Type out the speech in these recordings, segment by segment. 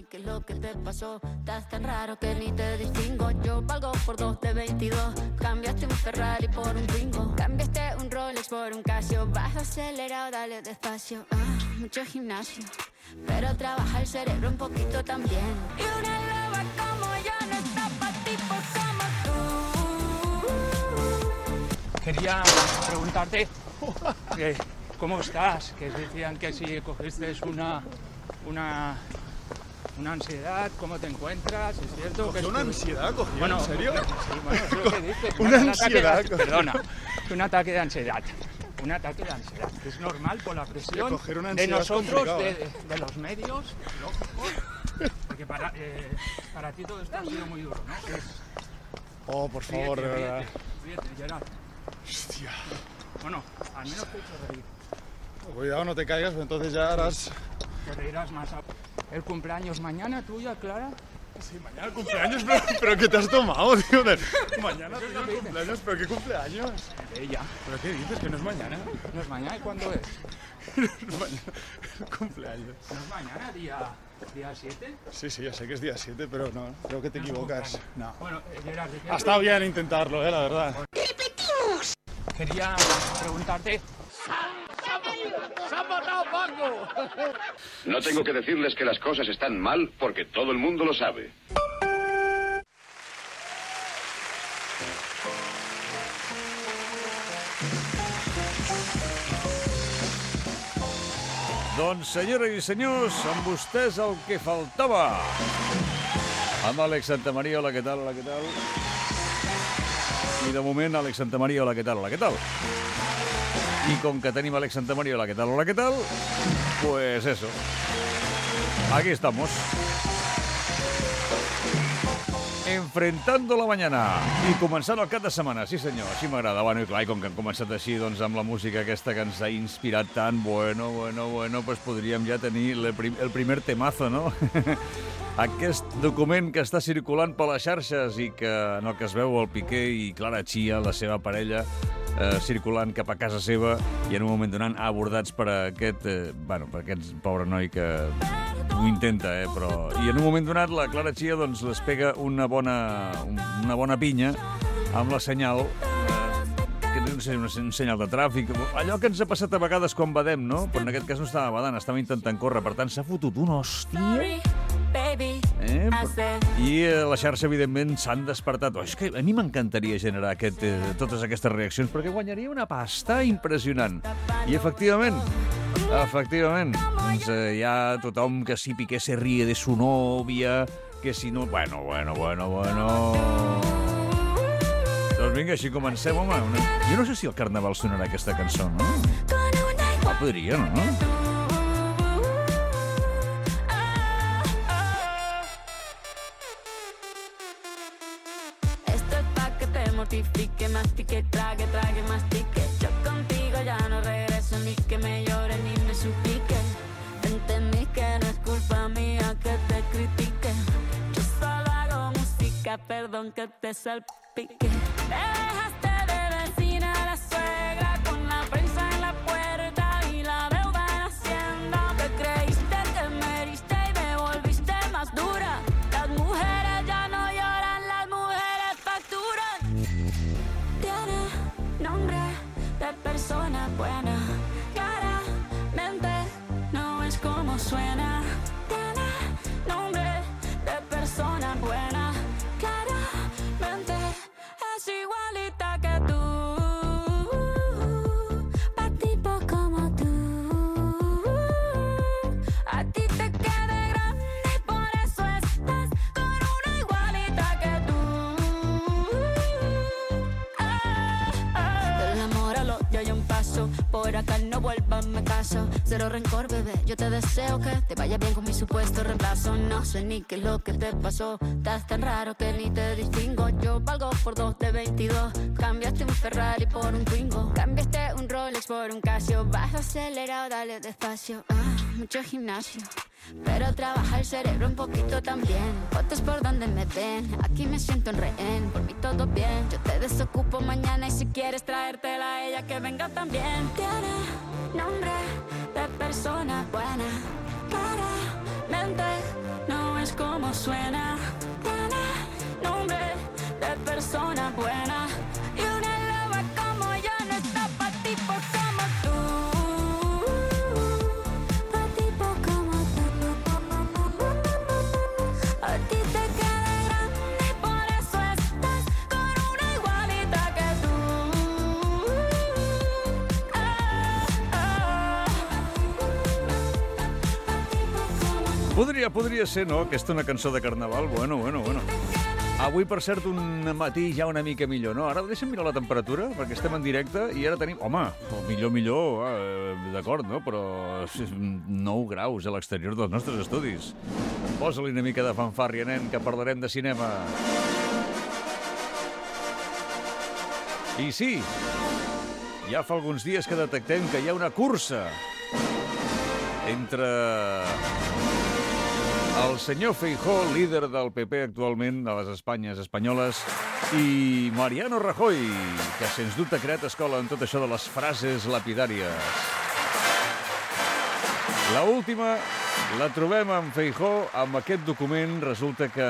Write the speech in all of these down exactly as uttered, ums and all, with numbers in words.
ni qué es lo que te pasó. Estás tan raro que ni te distingo. Yo valgo por dos de veintidós. Cambiaste un Ferrari por un Twingo. Cambiaste un Rolex por un Casio. Vas acelerado, dale despacio. Ah, mucho gimnasio, pero trabaja el cerebro un poquito también. Y una loba como yo no está pa' tipos como tú. Quería preguntarte que, ¿cómo estás? Que decían que si cogiste una, una, una ansiedad, ¿cómo te encuentras? ¿Es cierto? ¿Cogió que una tú... ansiedad? ¿Cogió? Bueno, ¿En serio? Sí, bueno, es lo que dice. Una Un ansiedad. ataque de- Perdona, un ataque de ansiedad. Un ataque de ansiedad, que es normal por la presión Que coger una de ansiedad es nosotros, complicado, de, ¿eh? de los medios, lógico, porque para, eh, para ti todo esto ha sido muy duro, ¿no? Que es- Oh, por favor, ríete, de verdad. ríete, ríete, Gerard. Hostia. Bueno, al menos te he hecho reír. Cuidado, no te caigas, porque entonces ya harás... Te reirás más. a- ¿El cumpleaños mañana tuya, Clara? Sí, mañana cumpleaños, pero, pero ¿qué te has tomado, tío? De- Mañana tuyo el cumpleaños, pero ¿qué cumpleaños? De ella. ¿Pero qué dices? ¿Que no es mañana? ¿No es mañana? ¿Y cuándo es? No es mañana el cumpleaños. ¿No es mañana, día, día siete? Sí, sí, ya sé que es día siete, pero no, creo que te equivocas. No. Bueno, eh, Gerard, ¿de qué Ha estado bien intentarlo, eh, la verdad. quería preguntarte... No tengo que decirles que las cosas están mal porque todo el mundo lo sabe. Doncs, senyores i senyors, amb vostès el que faltava. Amb Àlex Santamaria, hola, què tal, hola, què tal? I de moment, Àlex Santamaria, hola, què tal, hola, què tal? I com que tenim Àlex Santamaria, hola, què tal, hola, què tal? Pues eso. Aquí estamos. Enfrentando la mañana. I començant el cap de setmana, sí senyor, així m'agrada. Bueno, i clar, i com que han començat així, doncs amb la música aquesta que ens ha inspirat tant, bueno, bueno, bueno, pues podríem ja tenir el, prim el primer temazo, no? Aquest document que està circulant per les xarxes i que en el que es veu el Piqué i Clara Chia, la seva parella, eh, circulant cap a casa seva i en un moment donant abordats per aquest, eh, bueno, per aquest pobre noi que ho intenta, eh, però... I en un moment donat la Clara Chia doncs les pega una bona, una bona pinya amb la senyal, eh, que no sé, un senyal de tràfic, allò que ens ha passat a vegades quan badem, no? Però en aquest cas no estava badant, estava intentant córrer, per tant s'ha fotut una hòstia. Eh? I eh, la xarxa, evidentment, s'han despertat. Oh, és que a mi m'encantaria generar aquest, eh, totes aquestes reaccions, perquè guanyaria una pasta impressionant. I, efectivament, efectivament, doncs, eh, hi ha tothom que si Piqué se ríe de su novia, que si no... Bueno, bueno, bueno, bueno... Doncs vinga, així comencem, home. Una... Jo no sé si al Carnaval sonarà aquesta cançó, no? Ah, podria, no? Mortifique, mastique, trague, trague, mastique. Yo contigo ya no regreso, ni que me llore ni me suplique. Entendí que no es culpa mía que te critique. Yo solo hago música, perdón que te salpique. Te dejaste de vecina a la suegra con la prensa en la puerta y la deuda en Hacienda. Te creíste que me heriste y me volviste más dura. Las mujeres ya no lloran, las mujeres facturan. Nombre de persona buena, claramente no es como suena. Tiene nombre de persona buena, claramente es igualita que tú. Pa' tipo como tú, a ti te queda grande y por eso estás con una igualita que tú. Por acá no vuelvas, me caso. Cero rencor, bebé, yo te deseo que te vaya bien con mi supuesto reemplazo. No sé ni qué es lo que te pasó. Estás tan raro que ni te distingo. Yo valgo por dos de veintidós. Cambiaste un Ferrari por un Twingo. Cambiaste un Rolex por un Casio. Vas acelerado, dale despacio. Ah, mucho gimnasio, pero trabaja el cerebro un poquito también. Fotos por donde me ven, aquí me siento en rehén. Por mí todo bien, yo te desocupo mañana. Y si quieres traértela a ella, que venga también. Tiene nombre de persona buena, claramente no es como suena. Tiene nombre de persona buena. Y una loba como yo no está pa' tipos como tú. Pa' tipos como tú. A ti te queda grande y por eso estás con una igualita que tú. Ah, ah. Podria, podria ser, no? Aquesta una cançó de carnaval. Bueno, bueno, bueno. Avui, per cert, un matí ja una mica millor, no? Ara deixa'm mirar la temperatura, perquè estem en directe i ara tenim... Home, el millor, millor, eh, d'acord, no? Però nou graus a l'exterior dels nostres estudis. Posa-li una mica de fanfàrria, nen, que parlarem de cinema. I sí, ja fa alguns dies que detectem que hi ha una cursa entre el senyor Feijóo, líder del P P actualment a les Espanyes espanyoles, i Mariano Rajoy, que sens dubte ha creat escola en tot això de les frases lapidàries. La última la trobem amb Feijóo, amb aquest document. Resulta que...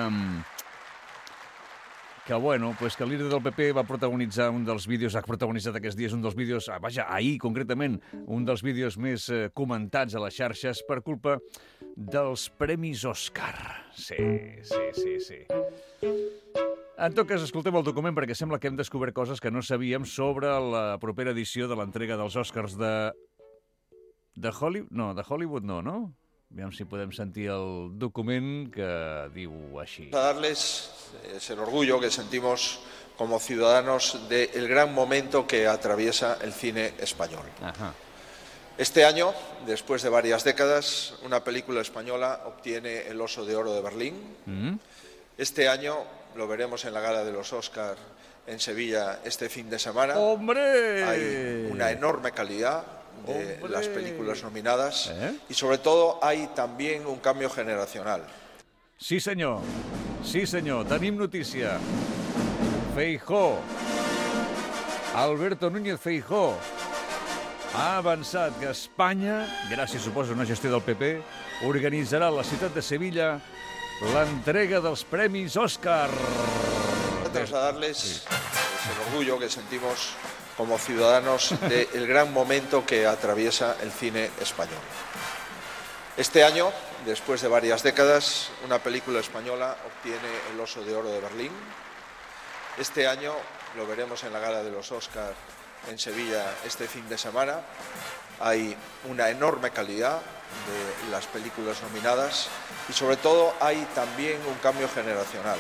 que, bueno, pues que el líder del P P va protagonitzar un dels vídeos, ha protagonitzat aquests dies un dels vídeos, ah, vaja, ahir concretament, un dels vídeos més eh, comentats a les xarxes per culpa dels Premis Òscar. Sí, sí, sí, sí. En tot cas, escoltem el document perquè sembla que hem descobert coses que no sabíem sobre la propera edició de l'entrega dels Òscars de... de Hollywood? No, de Hollywood no, no? Aviam si podem sentir el document que diu així. A darles es el orgullo que sentimos como ciudadanos del gran momento que atraviesa el cine español. Ajá. Este año, después de varias décadas, una película española obtiene el Oso de Oro de Berlín. Mm-hmm. Este año lo veremos en la gala de los Óscar en Sevilla este fin de semana. ¡Hombre! Hay una enorme calidad de ¡Hombre! Las películas nominadas, ¿Eh? Y sobre todo hay también un cambio generacional. Sí, senyor. Sí, senyor. Tenim notícia. Feijóo. Alberto Núñez Feijóo ha avançat que Espanya, gràcies, suposo, a una gestió del P P, organitzarà a la ciutat de Sevilla l'entrega dels Premis Òscar. Trasladarles sí. el orgullo que sentimos como ciudadanos del gran momento que atraviesa el cine español. Este año, después de varias décadas, una película española obtiene el Oso de Oro de Berlín. Este año lo veremos en la gala de los Óscar en Sevilla este fin de semana. Hay una enorme calidad de las películas nominadas y sobre todo hay también un cambio generacional.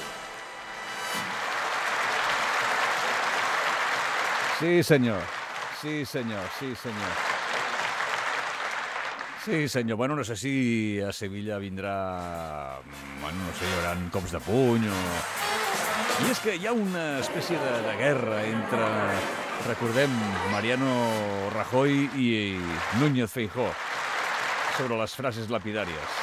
Sí, senyor. Sí, senyor. Sí, senyor. Sí, senyor. Bueno, no sé si a Sevilla vindrà... Bueno, no sé, hi haurà cops de puny o... I és que hi ha una espècie de, de guerra entre, recordem, Mariano Rajoy i Núñez Feijóo sobre les frases lapidàries.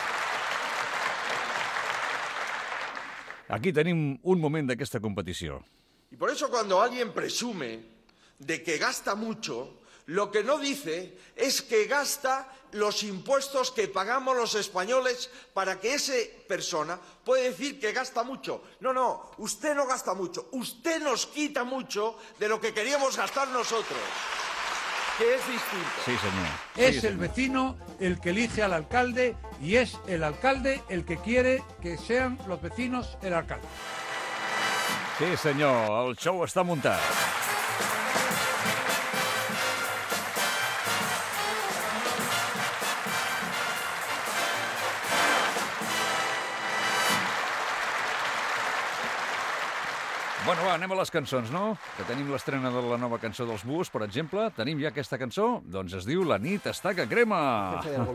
Aquí tenim un moment d'aquesta competició. Y por eso cuando alguien presume de que gasta mucho, lo que no dice es que gasta los impuestos que pagamos los españoles para que esa persona pueda decir que gasta mucho. No, no, usted no gasta mucho, usted nos quita mucho de lo que queríamos gastar nosotros, que es distinto. Sí, señor. Es Sí, el señor. vecino el que elige al alcalde y es el alcalde el que quiere que sean los vecinos el alcalde. Sí, senyor, el show està muntat. Bueno, va, anem a les cançons, no? Que tenim l'estrena de la nova cançó dels Búhos, per exemple. Tenim ja aquesta cançó? Doncs es diu La nit està que crema.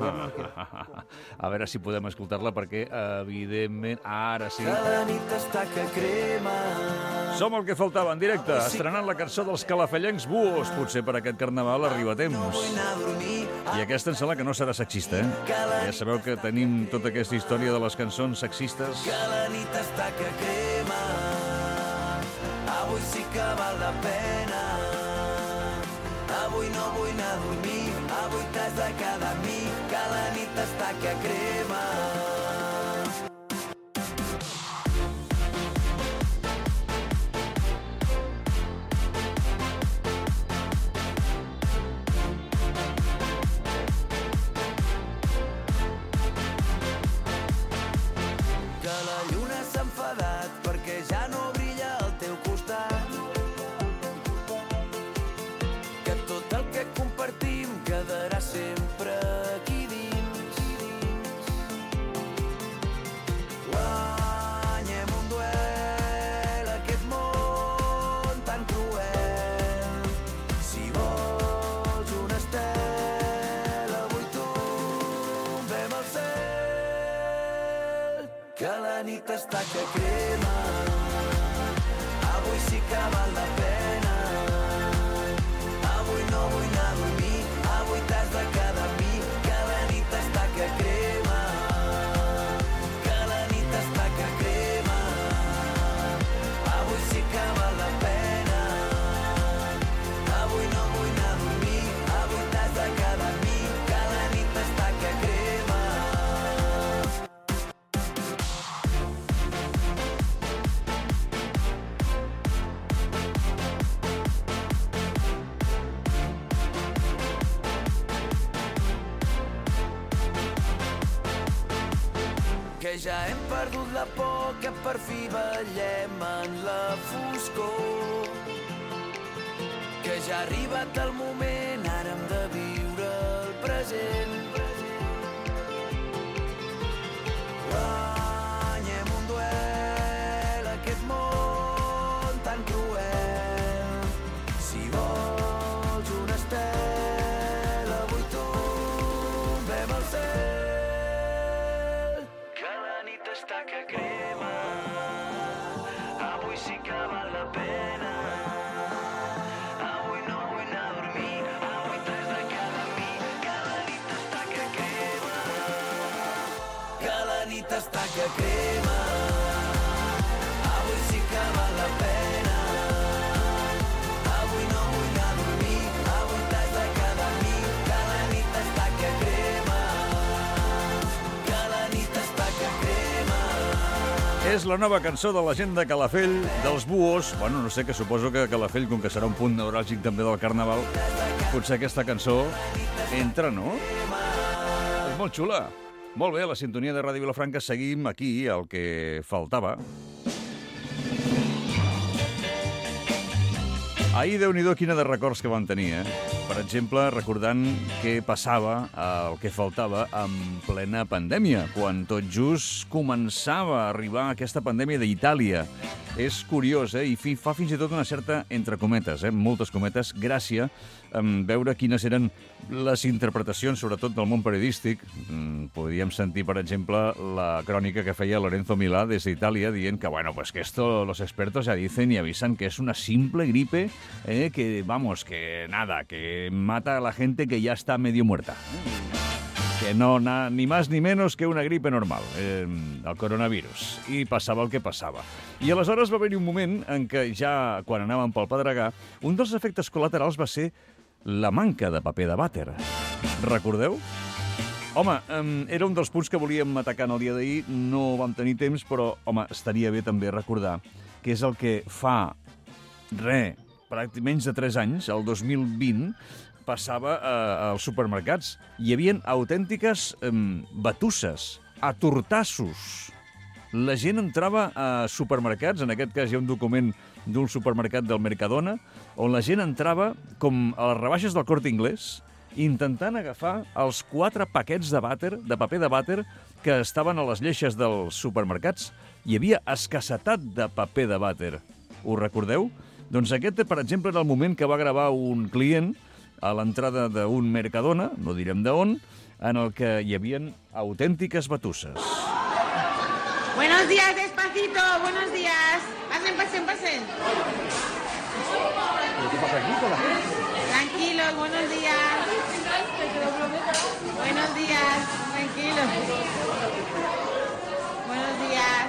A veure si podem escoltar-la, perquè, evidentment, ara sí. La nit està que crema. Som el que faltava en directe, estrenant la cançó dels calafellencs Búhos. Potser per aquest carnaval arriba a temps. I aquesta em sembla que no serà sexista, eh? Ja sabeu que tenim tota aquesta història de les cançons sexistes. Que la nit està que crema. Avui sí que val la pena. Avui no vull anar a dormir. Avui t'has de quedar amb mi. Que la nit està que crema. nit està que crema. Avui sí que val la pena. Avui no vull anar a dormir, avui t'has de quedar amb mi, que la nit està que crema. Que la nit està que crema. Avui sí que val la pena. Avui no vull anar a dormir, avui t'has de quedar amb mi, que la nit està que crema. Que ja hem perdut la por, que per fi ballem en la foscor. Que ja ha arribat el moment, ara hem de viure el present. Guanyem un duel, aquest món tan cruel. Si vols una estela, avui tombem al cel. Que la nit està que crema. Avui sí que val la pena. Avui no vull anar a dormir, avui t'has de quedar amb mi. Que la nit està que crema. Que la nit està que crema. Avui sí que val la pena. Avui no vull anar a dormir, avui t'has de quedar amb mi. Que la nit està que crema. Que la nit està que crema. És la nova cançó de la gent de Calafell, dels Buhos. Bueno, no sé, que suposo que Calafell, com que serà un punt neuràlgic també del Carnaval, potser aquesta cançó entra, no? És molt xula. Molt bé, a la sintonia de Ràdio Vilafranca seguim aquí el que faltava. Ahir, Déu-n'hi-do, quina de records que vam tenir, eh? Per exemple, recordant què passava, el que faltava en plena pandèmia, quan tot just començava a arribar aquesta pandèmia d'Itàlia. És curiós, eh? I fi, fa fins i tot una certa, entre cometes, eh? moltes cometes, gràcia en veure quines eren les interpretacions, sobretot del món periodístic. Mm, podíem sentir, per exemple, la crònica que feia Lorenzo Milà des d'Itàlia, dient que, bueno, pues que esto los expertos ya dicen y avisan que es una simple gripe, eh, que, vamos, que nada, que mata a la gente que ya está medio muerta. Que no, na, ni más ni menos que una gripe normal, eh, el coronavirus. I passava el que passava. I aleshores va haver-hi un moment en què ja, quan anàvem pel Pedregà, un dels efectes col·laterals va ser la manca de paper de vàter. Recordeu? Home, eh, era un dels punts que volíem atacar en el dia d'ahir, no vam tenir temps, però, home, estaria bé també recordar que és el que fa, re, pràcticament menys de tres anys, el dos mil vint, passava eh, als supermercats. Hi havia autèntiques eh, batusses, atortassos. La gent entrava a supermercats, en aquest cas hi ha un document d'un supermercat del Mercadona, on la gent entrava, com a les rebaixes del Corte Inglés, intentant agafar els quatre paquets de vàter, de paper de vàter, que estaven a les lleixes dels supermercats. Hi havia escassetat de paper de vàter. Ho recordeu? Doncs aquest, per exemple, era el moment que va gravar un client a l'entrada d'un Mercadona, no direm d'on, en el que hi havien autèntiques batusses. Buenos días, despacito, buenos días. Pasen, pasen, pasen. ¿Qué pasa aquí con la gente? Tranquilos, buenos días. Buenos días, tranquilos. Buenos días.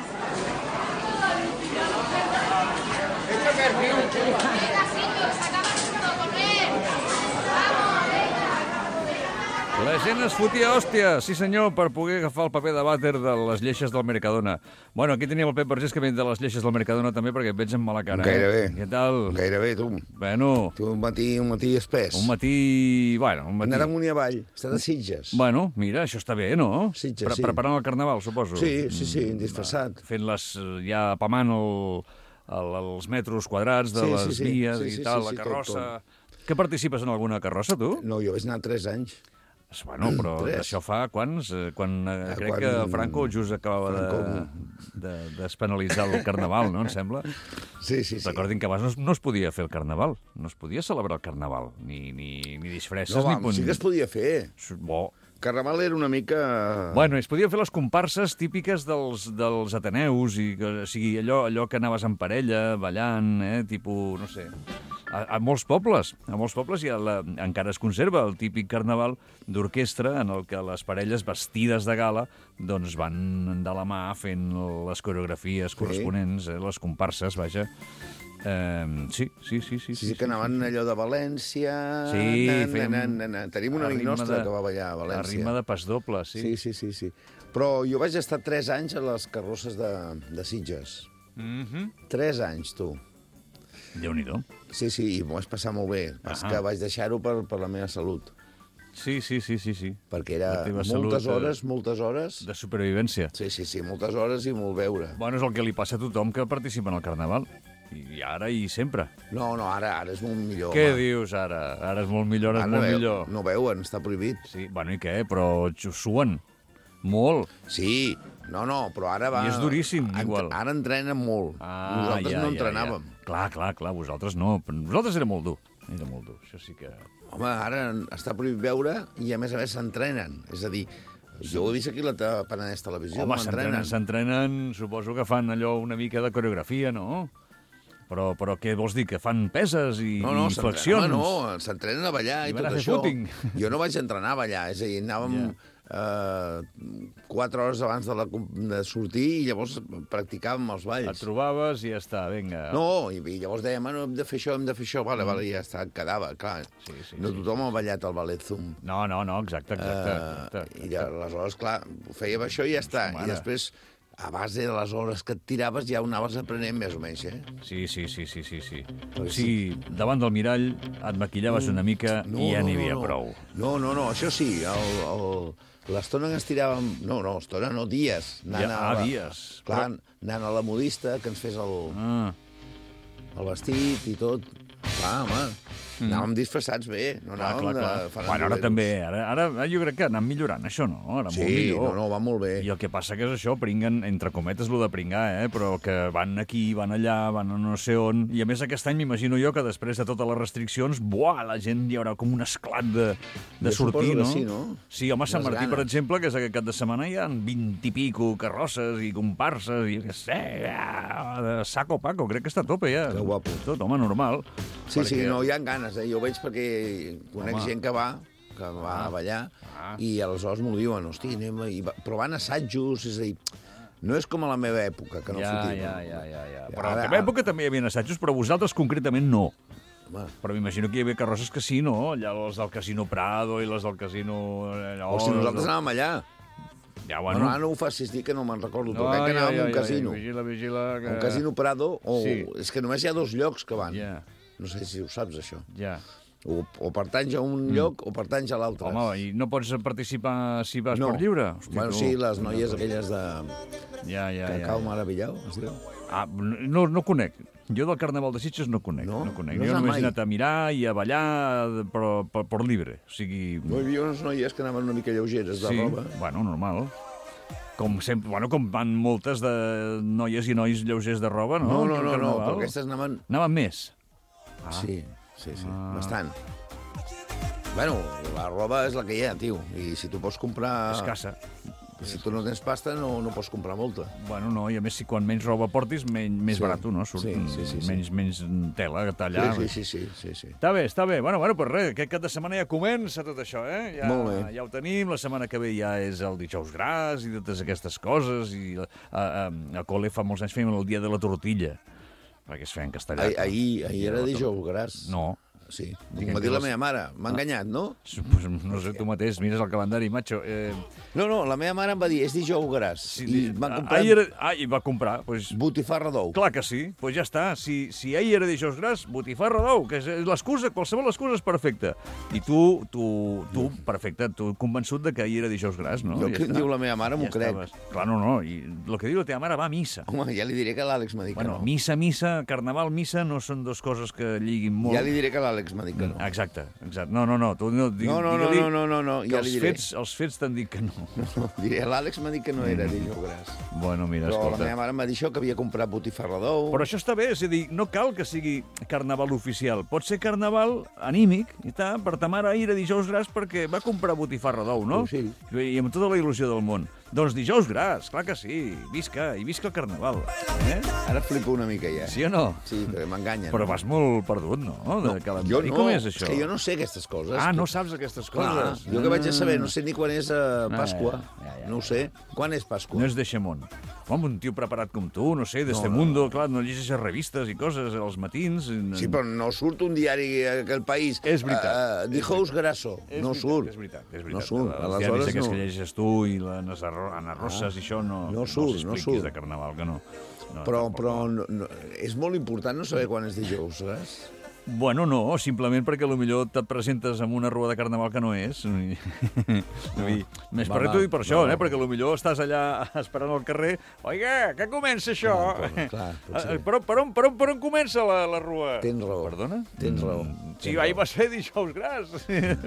La gent es fotia hòstia, sí senyor, per poder agafar el paper de vàter de les lleixes del Mercadona. Bueno, aquí teníem el Pep Vergés, que ve de les lleixes del Mercadona també, perquè et veig amb mala cara. Gairebé. Eh? Què tal? Gairebé, tu. Bueno. Tu un matí, un matí espès. Un matí... Bueno, un matí... Anar amunt i avall, està de Sitges. Bueno, mira, això està bé, no? Sitges, Pre sí. Preparant el Carnaval, suposo. Sí, sí, sí, disfressat. Fent-les ja apamant el, el, els metres quadrats de Sí, les sí, sí. vies Sí, i sí, tal, sí, la sí, carrossa... tot, Que participes en alguna carrossa, tu? No, jo vaig anar tres anys. Bueno, però Tres. això fa quants? Eh, Quan eh, Ah, crec quan que el Franco just acabava Franco- de, de despenalitzar el Carnaval, no, em sembla? Sí, sí, sí. Recordin que abans no, es- no es podia fer el Carnaval, no es podia celebrar el Carnaval, ni, ni, ni disfresses, No, ni... vam, pon- sí que es podia fer. Bo. Carnaval era una mica... Bueno, es podien fer les comparses típiques dels, dels Ateneus, i, o sigui, allò, allò que anaves en parella, ballant, eh, tipus, no sé... A, a molts pobles, a molts pobles ja la, encara es conserva el típic carnaval d'orquestra en el que les parelles vestides de gala doncs van de la mà fent les coreografies corresponents, eh, les comparses, vaja. Eh, sí, sí, sí, sí. Sí, sí, que anaven allò de València... Sí, na, fèiem... na, na, na. Tenim un amic nostre de, que va ballar a València. A ritme de pas doble, sí. Sí, sí, sí, sí. Però jo vaig estar tres anys a les carrosses de, de Sitges. Mm-hmm. Tres anys, tu. Déu-n'hi-do. Sí, sí, i m'ho vaig passar molt bé. És que vaig deixar-ho per, per la meva salut. Sí, sí, sí, sí, sí. Perquè era moltes hores, moltes hores... De supervivència. Sí, sí, sí, moltes hores i molt beure. Bueno, és el que li passa a tothom que participa en el Carnaval. I ara i sempre. No, no, ara ara és molt millor. Què home. dius ara? Ara és molt millor, ara és molt no millor. No veuen, està prohibit. Sí, bueno, i què? Però suen molt. Sí, no, no, però ara va... I és duríssim, Ent... igual. Ara entrenen molt. Ah, Nosaltres ja, no ja, entrenàvem. Ja. Clar, clar, clar, vosaltres no. Nosaltres era molt dur. Era molt dur, això sí que... Home, ara està prohibit veure i, a més a més, s'entrenen. És a dir, jo ho he vist aquí a la Penedès Televisió. Home, s'entrenen, s'entrenen, suposo que fan allò una mica de coreografia, no? Però, però què vols dir, que fan peses i, no, no, i flexions? No, no, s'entrenen a ballar i, I tot això. footing. Jo no vaig entrenar a ballar, és a dir, anàvem... Yeah. Uh, quatre hores abans de, la, de sortir i llavors practicàvem els balls. Et trobaves i ja està, vinga. No, i, i llavors dèiem, no, hem de fer això, hem de fer això, vale, mm. vale, i ja està, quedava, clar. Sí, sí, no tothom sí, ha ballat el ballet Zoom. No, no, no, exacte, exacte. exacte, uh, I ja, aleshores, clar, fèiem això i ja està. I després, a base de les hores que et tiraves, ja ho anaves aprenent més o menys, eh? Sí, sí, sí, sí, sí. sí. O sigui, davant del mirall et maquillaves una mica no, i ja n'hi havia no, no. prou. No, no, no, això sí, el... el l'estona que ens tiràvem... No, no, estona no, dies. Ja, ah, la, dies. Clar, però... anant a la modista, que ens fes el, ah. el vestit i tot. Clar, home, mm. anàvem disfressats bé. No clar, anàvem clar, de... clar. Bueno, ara també, ara, ara jo crec que anem millorant això, no? Ara sí, molt millor. no, no, va molt bé. I el que passa que és això, pringuen, entre cometes, lo de pringar, eh? Però que van aquí, van allà, van a no sé on... I a més aquest any m'imagino jo que després de totes les restriccions, buah, la gent hi haurà com un esclat de, de jo sortir, no? Sí, no? Sí, home, Sant Martí, per exemple, que és aquest cap de setmana, hi ha vint i pico carrosses i comparses i què sé, de saco paco, crec que està a tope ja. Que guapo. Tot, home, normal. Sí, perquè... sí, no, hi ha ganes, eh? Jo veig perquè conec home. gent que va, que va a ballar, ah. i aleshores m'ho diuen, hosti, anem a... però van a assajos, és a dir, no és com a la meva època, que no ja, fotim. Ja, ja, ja, ja. Però a la meva època també hi havia assajos, però vosaltres concretament no. Home. Però m'imagino que hi havia carrosses que sí, no? Allà les del Casino Prado i les del Casino... O si nosaltres anàvem allà. Ja, bueno. Bueno, ara no ho facis dir que no me'n recordo, no, però crec que ja, anàvem ja, a un ja, casino. Ja, vigila, vigila. Que... Un Casino Prado, o... Sí. És que només hi ha dos llocs que van. Ja. No sé si ho saps, això. Ja. O, o pertanys a un mm. lloc o pertanys a l'altre. Home, i no pots participar si vas no. per lliure? Hosti, bueno, tu... sí, les noies no, aquelles de... Ja, ja, Cacau ja. Maravillau, es diu. Ah, no, no conec. Jo del Carnaval de Sitges no conec. No? No conec. No jo només he mai. anat a mirar i a ballar, però per, per libre. O sigui... No, hi havia unes noies que anaven una mica lleugeres de sí, roba. Bueno, normal. Com sempre, bueno, com van moltes de noies i nois lleugers de roba, no? No, no, no, no, però aquestes anaven... Anaven més? Ah. Sí, sí, sí, ah. bastant. Bueno, la roba és la que hi ha, tio, i si tu pots comprar... Escassa. Si tu no tens pasta, no, no pots comprar molta. Bueno, no, i a més, si quan menys roba portis, menys, més sí. barat, no? Surt sí, sí, sí, sí. menys, menys tela a tallar. Sí, sí, sí, sí, sí. Està bé, està bé. Bueno, bueno, pues res, aquest cap de setmana ja comença tot això, eh? Ja, Molt bé. Ja ho tenim, la setmana que ve ja és el dijous gras i totes aquestes coses, i a, a, a Col·le fa molts anys fèiem el dia de la tortilla, perquè es feien castellà. Ah, ahir, ahir era dijous gras. No. Sí, m'ho va dir la meva mare. M'ha enganyat, no? Pues no sé, tu mateix, mires el calendari, macho. Eh... No, no, la meva mare em va dir, és dijous gras. Sí, I va comprar... Ahir era... Ah, i va comprar. Pues... Botifarra d'ou. Clar que sí, doncs pues ja està. Si, si ahir era dijous gras, botifarra d'ou, que és l'excusa, qualsevol excusa és perfecta. I tu, tu, tu, perfecte, tu convençut de que ahir era dijous gras, no? Jo el que em diu la meva mare m'ho ja crec. Estaves. Clar, no, no, i el que diu la teva mare va a missa. Home, ja li diré que l'Àlex m'ha dit bueno, que no. Missa, missa, carnaval, missa, no són dues coses que lliguin molt. Ja li diré que l'Àlex l'Àlex m'ha dit que no. Exacte, exacte. No, no, no, tu no, digue, no, no, no, no, no, no, no, ja els li diré. Fets, els fets t'han dit que no. No, diré, l'Àlex m'ha dit que no era dijous gras. Bueno, mira, Però escolta. la meva mare m'ha dit això, que havia comprat botifarra d'ou. Però això està bé, és a dir, no cal que sigui carnaval oficial. Pot ser carnaval anímic, i està, per ta mare ahir era dijous gras perquè va comprar botifarra d'ou, no? Sí. I amb tota la il·lusió del món. Doncs dijous gras, clar que sí. Visca, i visca el carnaval. Eh? Ara flipo una mica ja. Sí o no? Sí, perquè m'enganyen. Però vas molt perdut, no? De No, calendari. jo no, Com és això? és que jo no sé aquestes coses. Ah, no saps aquestes Clar, coses? jo que vaig a saber, Ah. no sé ni quan és uh, Pasqua. Ja, ja, ja, no ho sé. Quan és Pasqua? No és de Xemón. Home, un tio preparat com tu, no sé, d'este No, no. mundo, clar, no llegeixes revistes i coses als matins. Sí, però no surt un diari que el país... És veritat. Uh, dijous grasso. És no veritat, surt. És veritat, és veritat. No surt. Els Aleshores diaris aquests no. que llegeixes tu i les Ana Roses Ah. i això no, No surt, no no s'expliquis surt. de carnaval, que no. no Però, tampoc. però no, no, és molt important no saber quan és dijous, saps? Bueno, no, simplement perquè potser et presentes amb una rua de carnaval que no és. Vull dir, Més Va, per va, tu i per això, va, eh? va. Perquè potser estàs allà esperant al carrer. Oiga, que comença això? Clar, clar, clar, potser. Eh, per, on- per, on, per, on, per on comença la, la rua? Tens raó. Perdona? Tens raó. Mm, Tens Sí, raó. ahir va ser dijous gras.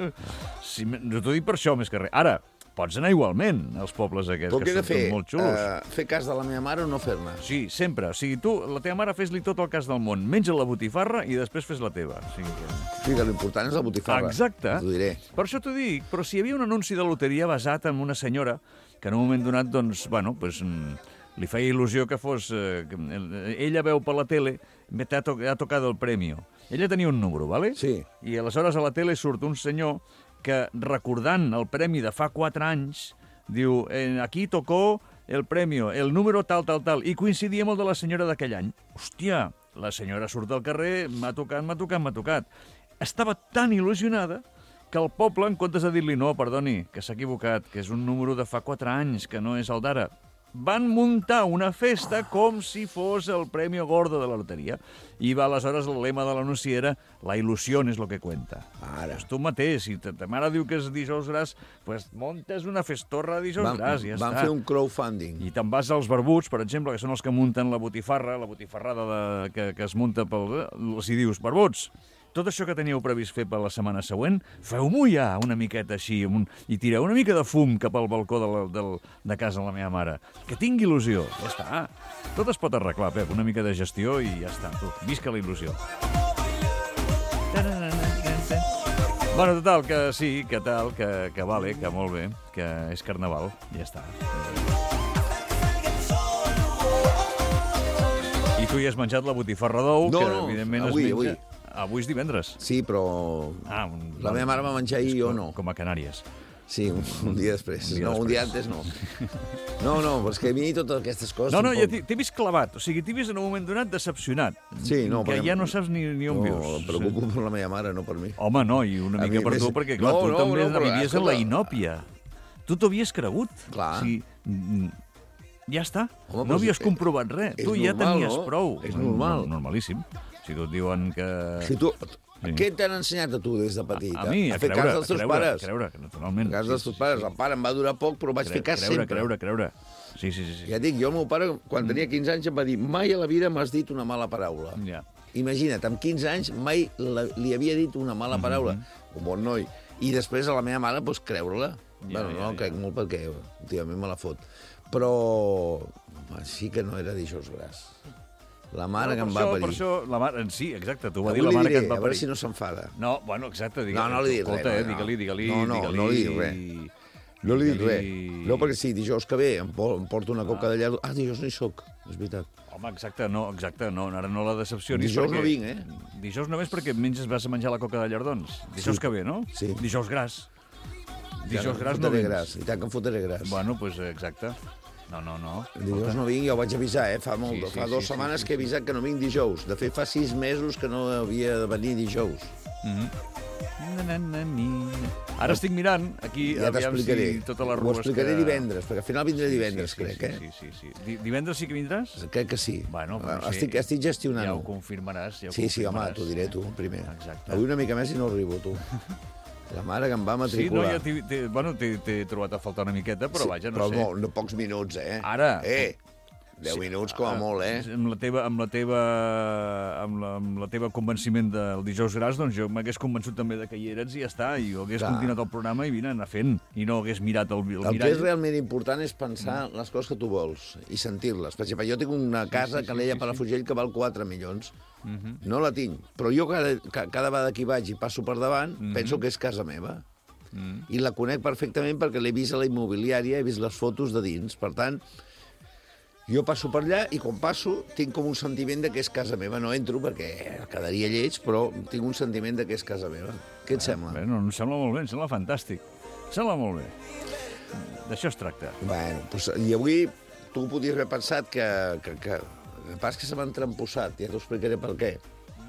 Sí, no t'ho dic per això, més que res. Ara, pots anar igualment als pobles aquests, Però què que he de són fer? molt xulos. Uh, fer cas de la meva mare o no fer-ne? Sí, sempre. O sigui, tu, la teva mare, fes-li tot el cas del món. Menja la botifarra i després fes la teva. O sigui que... Sí, que l'important és la botifarra. Exacte. T'ho diré. Per això t'ho dic. Però si hi havia un anunci de loteria basat en una senyora que en un moment donat, doncs, bueno, pues, mm, li feia il·lusió que fos... Eh, que ella veu per la tele, te ha, to ha tocado el premio. Ella tenia un número, ¿vale? Sí. I aleshores a la tele surt un senyor que, recordant el premi de fa quatre anys, diu, eh, aquí tocó el premio, el número tal, tal, tal, i coincidia amb el de la senyora d'aquell any. Hòstia, la senyora surt al carrer, m'ha tocat, m'ha tocat, m'ha tocat. Estava tan il·lusionada que el poble, en comptes de dir-li no, perdoni, que s'ha equivocat, que és un número de fa quatre anys, que no és el d'ara, van muntar una festa com si fos el Premio Gordo de la loteria. I va, aleshores, el lema de l'anunci era la il·lusió és lo que cuenta. Ara. Pues tu mateix, si ta, ta mare diu que és dijous gras, pues montes una festorra dijous Van, gras, ja van està. fer un crowdfunding. I te'n vas als barbuts, per exemple, que són els que munten la botifarra, la botifarrada de, que, que es munta pel... Els hi dius, barbuts, tot això que teníeu previst fer per la setmana següent, feu-m'ho ja una miqueta així, amb un, i tireu una mica de fum cap al balcó de, la, del, de casa de la meva mare. Que tingui il·lusió. Ja està. Tot es pot arreglar, Pep. Una mica de gestió i ja està. Tu, visca la il·lusió. Bueno, total, que sí, que tal, que, que vale, que molt bé, que és carnaval. Ja està. I tu ja has menjat la botifarra d'ou, No, que no, evidentment avui, es menja... avui. Avui és divendres. Sí, però Ah, un, la meva mare va menjar ahir i jo com, no. Com a Canàries. Sí, un, un dia després. Un dia no, un després. dia antes no. No, no, però és que a mi totes aquestes coses... No, no, ja tampoc- t'he t'he vist clavat. O sigui, t'he vist en un moment donat decepcionat. Sí, no, Que perquè- ja no saps ni, ni on No, vius. em preocupo per la meva mare, no per mi. Home, no, i una A mica mi per més- tu, perquè, clar, No, tu no, també no, però, vivies en la escolta. inòpia. Tu t'ho havies cregut. Clar. O sigui, mm, ja està. Home, no però havies és- comprovat res. és Tu ja normal, tenies no? prou. És normal. Normalíssim. Si tu et diuen que... Si tu... Sí. Què t'han ensenyat a tu des de petit? A, a mi, a fer creure, cas dels a teus creure, pares. a creure, que naturalment. A cas dels teus pares. El pare em va durar poc, però vaig fer cas creure, sempre. Creure, creure, Sí, sí, sí. sí. Ja et dic, jo el meu pare, quan tenia quinze anys, em va dir mai a la vida m'has dit una mala paraula. Ja. Imagina't, amb quinze anys mai la, li havia dit una mala paraula. Un bon noi. I després a la meva mare, doncs, creure-la. Ja, bueno, ja, no, ja. crec molt perquè últimament me la fot. Però home, sí que no era dijous gras. La mare que per em va això, parir. Per això, la mare... Sí, exacte, t'ho va Avui dir la li mare diré, que et va a parir. veure si no s'enfada. No, bueno, exacte. Digue, No, no li dic res, Escolta, no, eh, no. digue-li, digue-li... No, no, digue-li, no li dic res. No li dic res. No, perquè sí, dijous que ve em por- em porto una coca de llarg... Ah, dijous no hi soc, és veritat. Home, exacte, no, exacte, no, ara no la decepcionis. Dijous perquè... no vinc, eh? Dijous només perquè menges, vas a menjar la coca de llardons. Dijous Sí. que ve, no? Sí. Dijous gras. I tant Dijous que em gras no fotré vens. gras, I tant que em fotré gras. Bueno, doncs pues, exacte. No, no, no. Dijous no vinc, ja ho vaig avisar, eh? Fa, molt, Sí, sí, fa sí, dues sí, setmanes sí, que he avisat que no vinc dijous. De fet, fa sis mesos que no havia de venir dijous. Na, na, na, ni. Ara estic mirant, aquí, Ja aviam t'explicaré. si totes les Ho rues explicaré que... divendres, perquè al final vindré divendres, sí, sí, crec, sí, eh? Sí, sí, sí. Di- Divendres sí que vindràs? Crec que sí. Bueno, Ah, no sé. estic, estic Ja gestionant-ho. ho confirmaràs. Ja ho Sí, sí, home, confirmaràs. t'ho diré tu, primer. Exacte. Avui una mica més i no arribo, tu. La mare que em va Sí, no, matricular. ja t'he- t'he- bueno, t'he t'he trobat a faltar una miqueta, però Sí, vaja, no però sé. molt, no pocs minuts, eh? Ara, Eh, deu minuts com a molt, eh? Amb la teva, amb la teva, amb la, amb la teva convenciment del dijous gras, doncs jo m'hagués convençut també de que hi eres i ja està, i jo hagués Clar. continuat el programa i vine, anar fent, i no hagués mirat el, el, El mirall. que és realment important és pensar mm. les coses que tu vols i sentir-les. Per exemple, jo tinc una casa sí, sí, que l'Eia sí, Palafrugell que val quatre milions. Mhm. No la tinc, però jo cada, cada vegada que hi vaig i passo per davant, Mhm. penso que és casa meva. Mm. I la conec perfectament perquè l'he vist a la immobiliària, he vist les fotos de dins. Per tant, jo passo per allà i quan passo tinc com un sentiment de que és casa meva. No entro perquè quedaria lleig, però tinc un sentiment de que és casa meva. Què et sembla? Bé, no, em sembla molt bé, em sembla fantàstic. Em sembla molt bé. D'això es tracta. Bueno, doncs, i avui tu podies haver pensat que... que, que el que passa és que se m'ha entrampossat, ja t'ho explicaré per què.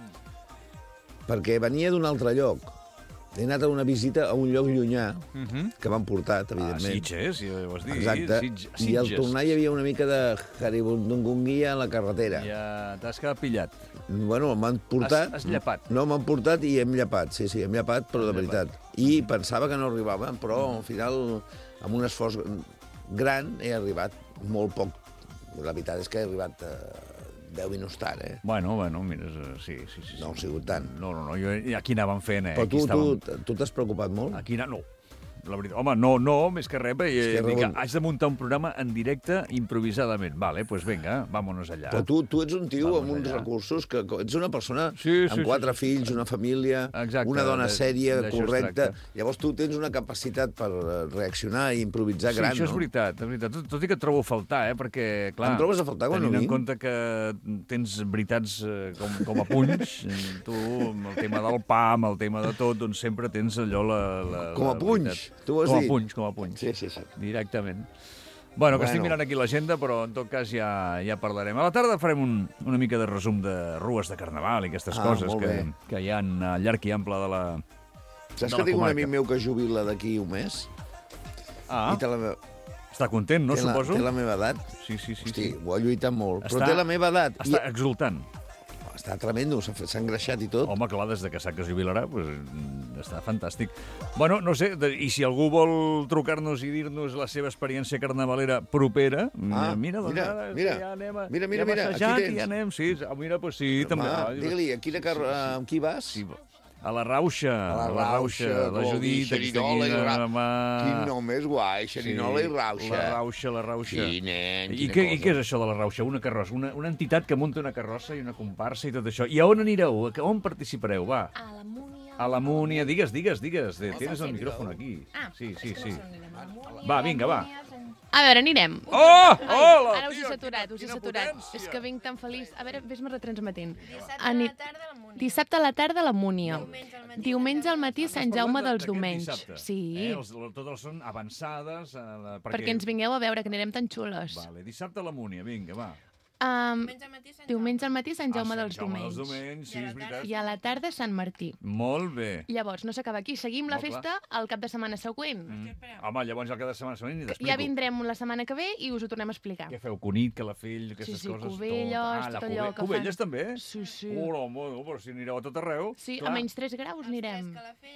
Perquè venia d'un altre lloc. He anat a una visita a un lloc llunyà, Uh -huh. que m'han portat, evidentment. Ah, Sitges, ja ho has dit. Exacte. Sitges. I al tornar hi havia una mica de jaribundungunguia a la carretera. Ja t'has quedat pillat. Bueno, m'han portat... Has, has llepat. No, m'han portat i hem llepat, sí, sí, hem llepat, però de veritat. I pensava que no arribava, però al final, amb un esforç gran, he arribat molt poc. La veritat és que he arribat a deu minuts tard, eh? Bueno, bueno, mira, sí, sí, sí. No ha sigut tant. No, no, no, jo, aquí anàvem fent, eh? Però Aquí tu, estàvem... tu, tu t'has preocupat molt? Aquí no, no. La veritat, home, no, no, més que res, perquè que dic, rebon- haig de muntar un programa en directe improvisadament. Vale, doncs pues venga, vámonos allà. Però tu, tu ets un tio Vamos amb uns allà. recursos, que que ets una persona Sí, sí, amb quatre sí, sí, fills, una família, Exacte, una dona de- sèria, d'això es correcta. tracta. Llavors tu tens una capacitat per eh, reaccionar i improvisar Sí, gran, això és no? veritat, és veritat. Tot, tot i que et trobo a faltar, eh? Perquè, clar... Em trobes a faltar quan no tenint en vinc? compte que tens veritats eh, com, com a punys, eh, tu, amb el tema del pa, amb el tema de tot, doncs sempre tens allò la... la Com a la punys, veritat. tu ho has com dit. Com a punys, com a punys. Sí, sí, sí. Directament. Bueno, que Bueno. estic mirant aquí l'agenda, però en tot cas ja, ja parlarem. A la tarda farem un, una mica de resum de rues de carnaval i aquestes Ah, coses molt que, bé. que hi ha al llarg i ample de la Saps de que la tinc un comarca. amic meu que jubila d'aquí un mes? Ah, I té la, me... està content, no, té la, suposo? té la meva edat. Sí, sí, sí. Hosti, sí. ho ha lluitat molt. Però Està- té la meva edat. Està exultant. Està tremendo, s'ha fet- s'ha engreixat i tot. Home, clar, des de que sap que es jubilarà, pues, mm, està fantàstic. Bueno, no sé, de, i si algú vol trucar-nos i dir-nos la seva experiència carnavalera propera, Ah, mira, doncs mira, ara, mira. ja anem, a, Mira, mira, ja hem mira, aquí assajat tens. i ja anem, sí, ah, mira, pues sí, també. Home, Ah, digue-li, a quina carro... amb qui vas? Sí, a la Rauxa, A la Rauxa, la vol dir Judit, Xerinola i Ra- Quin nom més guai, Xerinola i Rauxa. La Rauxa, la Rauxa. Sí, nen, I quina què, cosa. I què és això de la Rauxa? Una carrossa, una, una entitat que munta una carrossa i una comparsa i tot això. I a on anireu? A on participareu? Va. A la Múnia. A la Múnia. Digues, digues, digues. De, tienes el micròfon aquí. Ah, Sí, sí, és que sí. no sé on anirem. A la Múnia, Va, a la vinga, va. Múnia, Sant- A veure, anirem. Oh! Oh, Ai, la ara us he tia, saturat, us he quina saturat. potència. És que vinc tan feliç. A veure, vés-me retransmetent. Dissabte Ani- a la tarda a la Múnia. Dissabte a la tarda a la Múnia. Diumenge al matí Diumenge al matí Sant Jaume dels D'aquest Domenys. dissabte. Sí, Eh, els, totes són avançades. Eh, la- perquè... perquè ens vingueu a veure, que anirem tan xules. Vale, dissabte a la Múnia, vinga, va. Um, Diumenge al matí Sant diumenge al matí Sant Ah, Jaume Sant dels Jaume dels Domenys. Domenys, sí, és veritat. I a la tarda Sant Martí. Molt bé. Llavors, no s'acaba aquí. Seguim la No, clar. festa al cap de setmana següent. Mm. Home, llavors el cada setmana següent ni t'explico. Ja vindrem la setmana que ve i us ho tornem a explicar. Què feu? Cunit, calafell, Sí, aquestes sí, coses? covelles, tot, tot la allò cove- que Covelles fan. també? Sí, sí. Oh, home, no, però si anireu a tot arreu. Sí, clar. a menys tres graus anirem.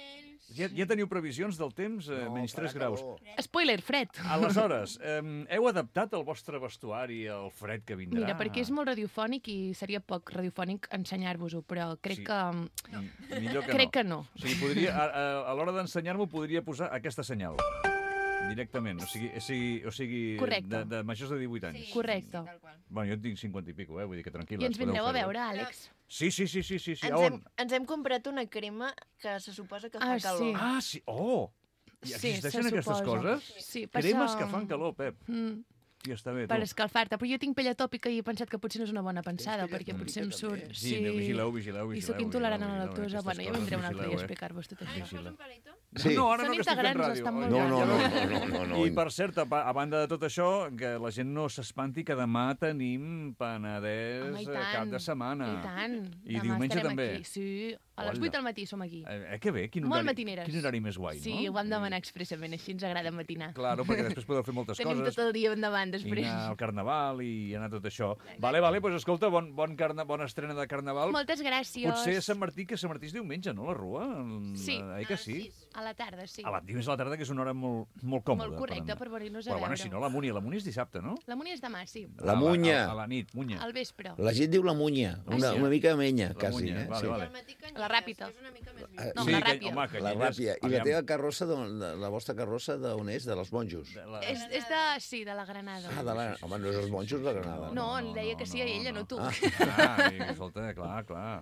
Ja, ja teniu previsions del temps? Eh, menys tres graus. Spoiler, fred. Aleshores, eh, heu adaptat el vostre vestuari al fred que vindrà? Mira, perquè és molt radiofònic i seria poc radiofònic ensenyar-vos-ho, però crec Sí. que... Millor que crec no. que no. O sigui, podria, a, a, a l'hora d'ensenyar-m'ho podria posar aquesta senyal. Directament, o sigui, o sigui, o sigui Correcte. de, de majors de divuit anys. Correcte. Bueno, jo en tinc cinquanta i pico, eh? Vull dir que tranquil·les. I ens podeu vindreu a fer-ho. veure, Àlex. Sí, sí, sí, sí, sí, sí. Ens A hem, on? ens hem comprat una crema que se suposa que fa Ah, calor. sí. Ah, sí. Oh! I Sí, existeixen se aquestes suposa. coses? Sí, Cremes passa- que fan calor, Pep. Mm. I està bé, tu. Per escalfar-te. Però jo tinc pell atòpica i he pensat que potser no és una bona pensada, perquè potser em surt... Sí, vigileu, vigileu, I vigileu, sóc intolerant a la vigileu, lactosa. aquestes Bueno, ja coses, vindré un altre dia a vigileu, eh? explicar-vos tot això. Vigila. Sí. No, ara Són no, que estic fent integrants, ràdio. estan molt No, bé. no, Ja no, no, no, no. I per cert, a, pa- a banda de tot això, que la gent no s'espanti que demà tenim Penedès Home, i eh, tant, cap de setmana. I tant. I Demà diumenge estarem també. Aquí. Sí, a les Hola. vuit del matí som aquí. Eh, eh, que bé, quin Molt horari, matineres. quin horari més guai, Sí, no? ho vam demanar expressament, així ens agrada matinar. Claro, perquè després podeu fer moltes Tenim coses. tot el dia endavant després. I anar al Carnaval i anar tot això. Vale, vale, doncs escolta, bon, bon carna, bona estrena de Carnaval. Moltes gràcies. Potser Sant Martí, que Sant Martí és diumenge, no, la Rua? Sí. Eh que sí? A la tarda, sí. A la, diumenge a la tarda, que és una hora molt, molt còmoda. Molt correcte per venir-nos a Però, bueno, veure. si no, la Múnia. La Múnia és dissabte, no? La Múnia és demà, sí. La Munya. A, a la nit, Munya. Al vespre. La gent diu la Munya, una, una mica menya, quasi. Munya, Eh? vale, sí. vale. La ràpita. No, Sí, la que- ràpia. home, que La Canyelles, ràpia. I la aviam. teva carrossa, d'on- de, la vostra carrossa d'on és? De les monjos. És, és de... Sí, de la Granada. Ah, de la... Home, no és els monjos de Granada. No, em deia que sí a ella, no tu. Ah, clar, i, escolta, clar, clar.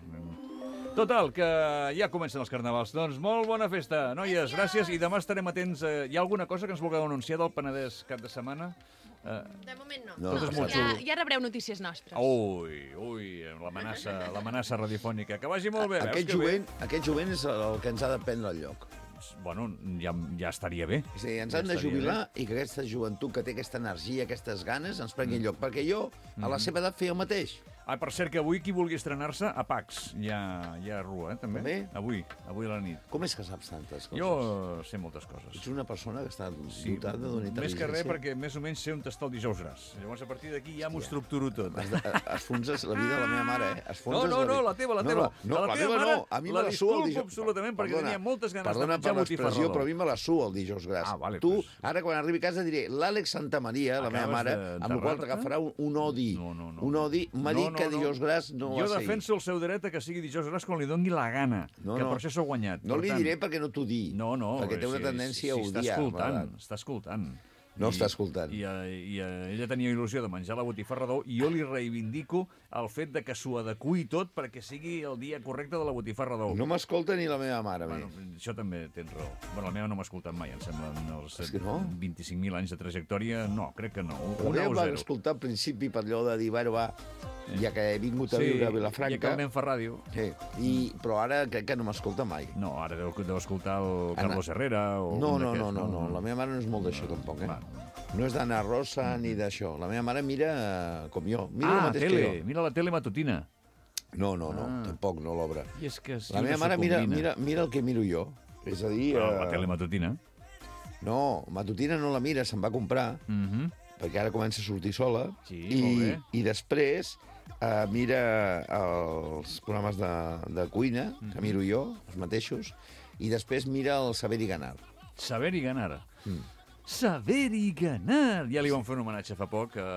Total, que ja comencen els carnavals. Doncs molt bona festa, noies, gràcies. I demà estarem atents. Eh, hi ha alguna cosa que ens vulgueu anunciar del Penedès cap de setmana? Eh, De moment no. No, Tot és molt Ja, xulo. ja rebreu notícies nostres. Ui, ui, l'amenaça l'amenaça radiofònica. Que vagi molt bé, veus Aquest que bé? jovent, aquest jovent és el que ens ha de prendre el lloc. Bueno, ja, ja estaria bé. És a dir, ens Ja han de estaria jubilar i que aquesta joventut que té aquesta energia, aquestes ganes, ens prengui lloc. Perquè jo, a la seva edat, feia el mateix. Ah, per cert, que avui qui vulgui estrenar-se, a Pax. Hi ha, hi ha Rua, eh, també? També? Avui, avui a la nit. Com és que saps tantes coses? Jo sé moltes coses. Ets una persona que està dotada d'una intel·ligència. Més que res, perquè més o menys sé on està el dijous gras. Llavors, a partir d'aquí ja m'ho estructuro tot. Has de, esfonses la vida de la meva mare, eh? No, Esfonses no, no, vida. la teva, la No, teva. No, no, A la la, teva meva mare no. A mi la me la sua el disculpo dijous... absolutament, perquè tenia moltes ganes de perdona menjar per l'expressió, botifarrador. però a mi me la sua el dijous gras. Ah, vale, tu, pues. ara, quan arribi a casa, diré l'Àlex Santa Maria, la meva Acabes mare, de amb la qual enterrar-te? t'agafarà un, un odi. No, no, no. Un odi. M'ha dit que dijous gras no Jo va ser. defenso el seu dret a que sigui dijous gras quan li doni la gana, No, que no. per això s'ha guanyat. No Per li tant, diré perquè no t'ho di. No, no. Perquè té una si- tendència a si, si odiar. Està escoltant, malgrat. està escoltant. No està escoltant. I, i, i ella tenia il·lusió de menjar la botifarrador i jo li reivindico el fet de que s'ho adequi tot perquè sigui el dia correcte de la botifarrador. No m'escolta ni la meva mare, a mi. Bueno, això també tens raó. Bueno, la meva no m'ha escoltat mai, em sembla. Els És que no? vint-i-cinc mil anys de trajectòria, no, crec que no. La Una meva o va zero. escoltar al principi per allò de dir, bueno, va, ja que he vingut a viure a Vilafranca... Ja que el nen fa ràdio. Sí, i, però ara crec que no m'escolta mai. No, ara deu, deu escoltar el Anna. Carlos Herrera o No, algun no, no, d'aquests, no, no, la meva mare no és molt d'això, tampoc, eh? No és d'Anna Rosa ni d'això. La meva mare mira eh, com jo. Mira el Ah, mateix tele, que jo. mira la tele matutina. No, no, no, Ah. tampoc no l'obre. I és que si La una meva mare s'ho mira, combina. mira, mira el que miro jo. És a dir... Però eh, la tele matutina. No, matutina no la mira, se'n va comprar, Mhm. perquè ara comença a sortir sola. Sí, i, molt bé. I després eh, mira els programes de, de cuina, que Mhm. miro jo, els mateixos, i després mira el Saber i Ganar. Saber i ganar. Mm. Saber i ganar. Ja li vam fer un homenatge fa poc eh,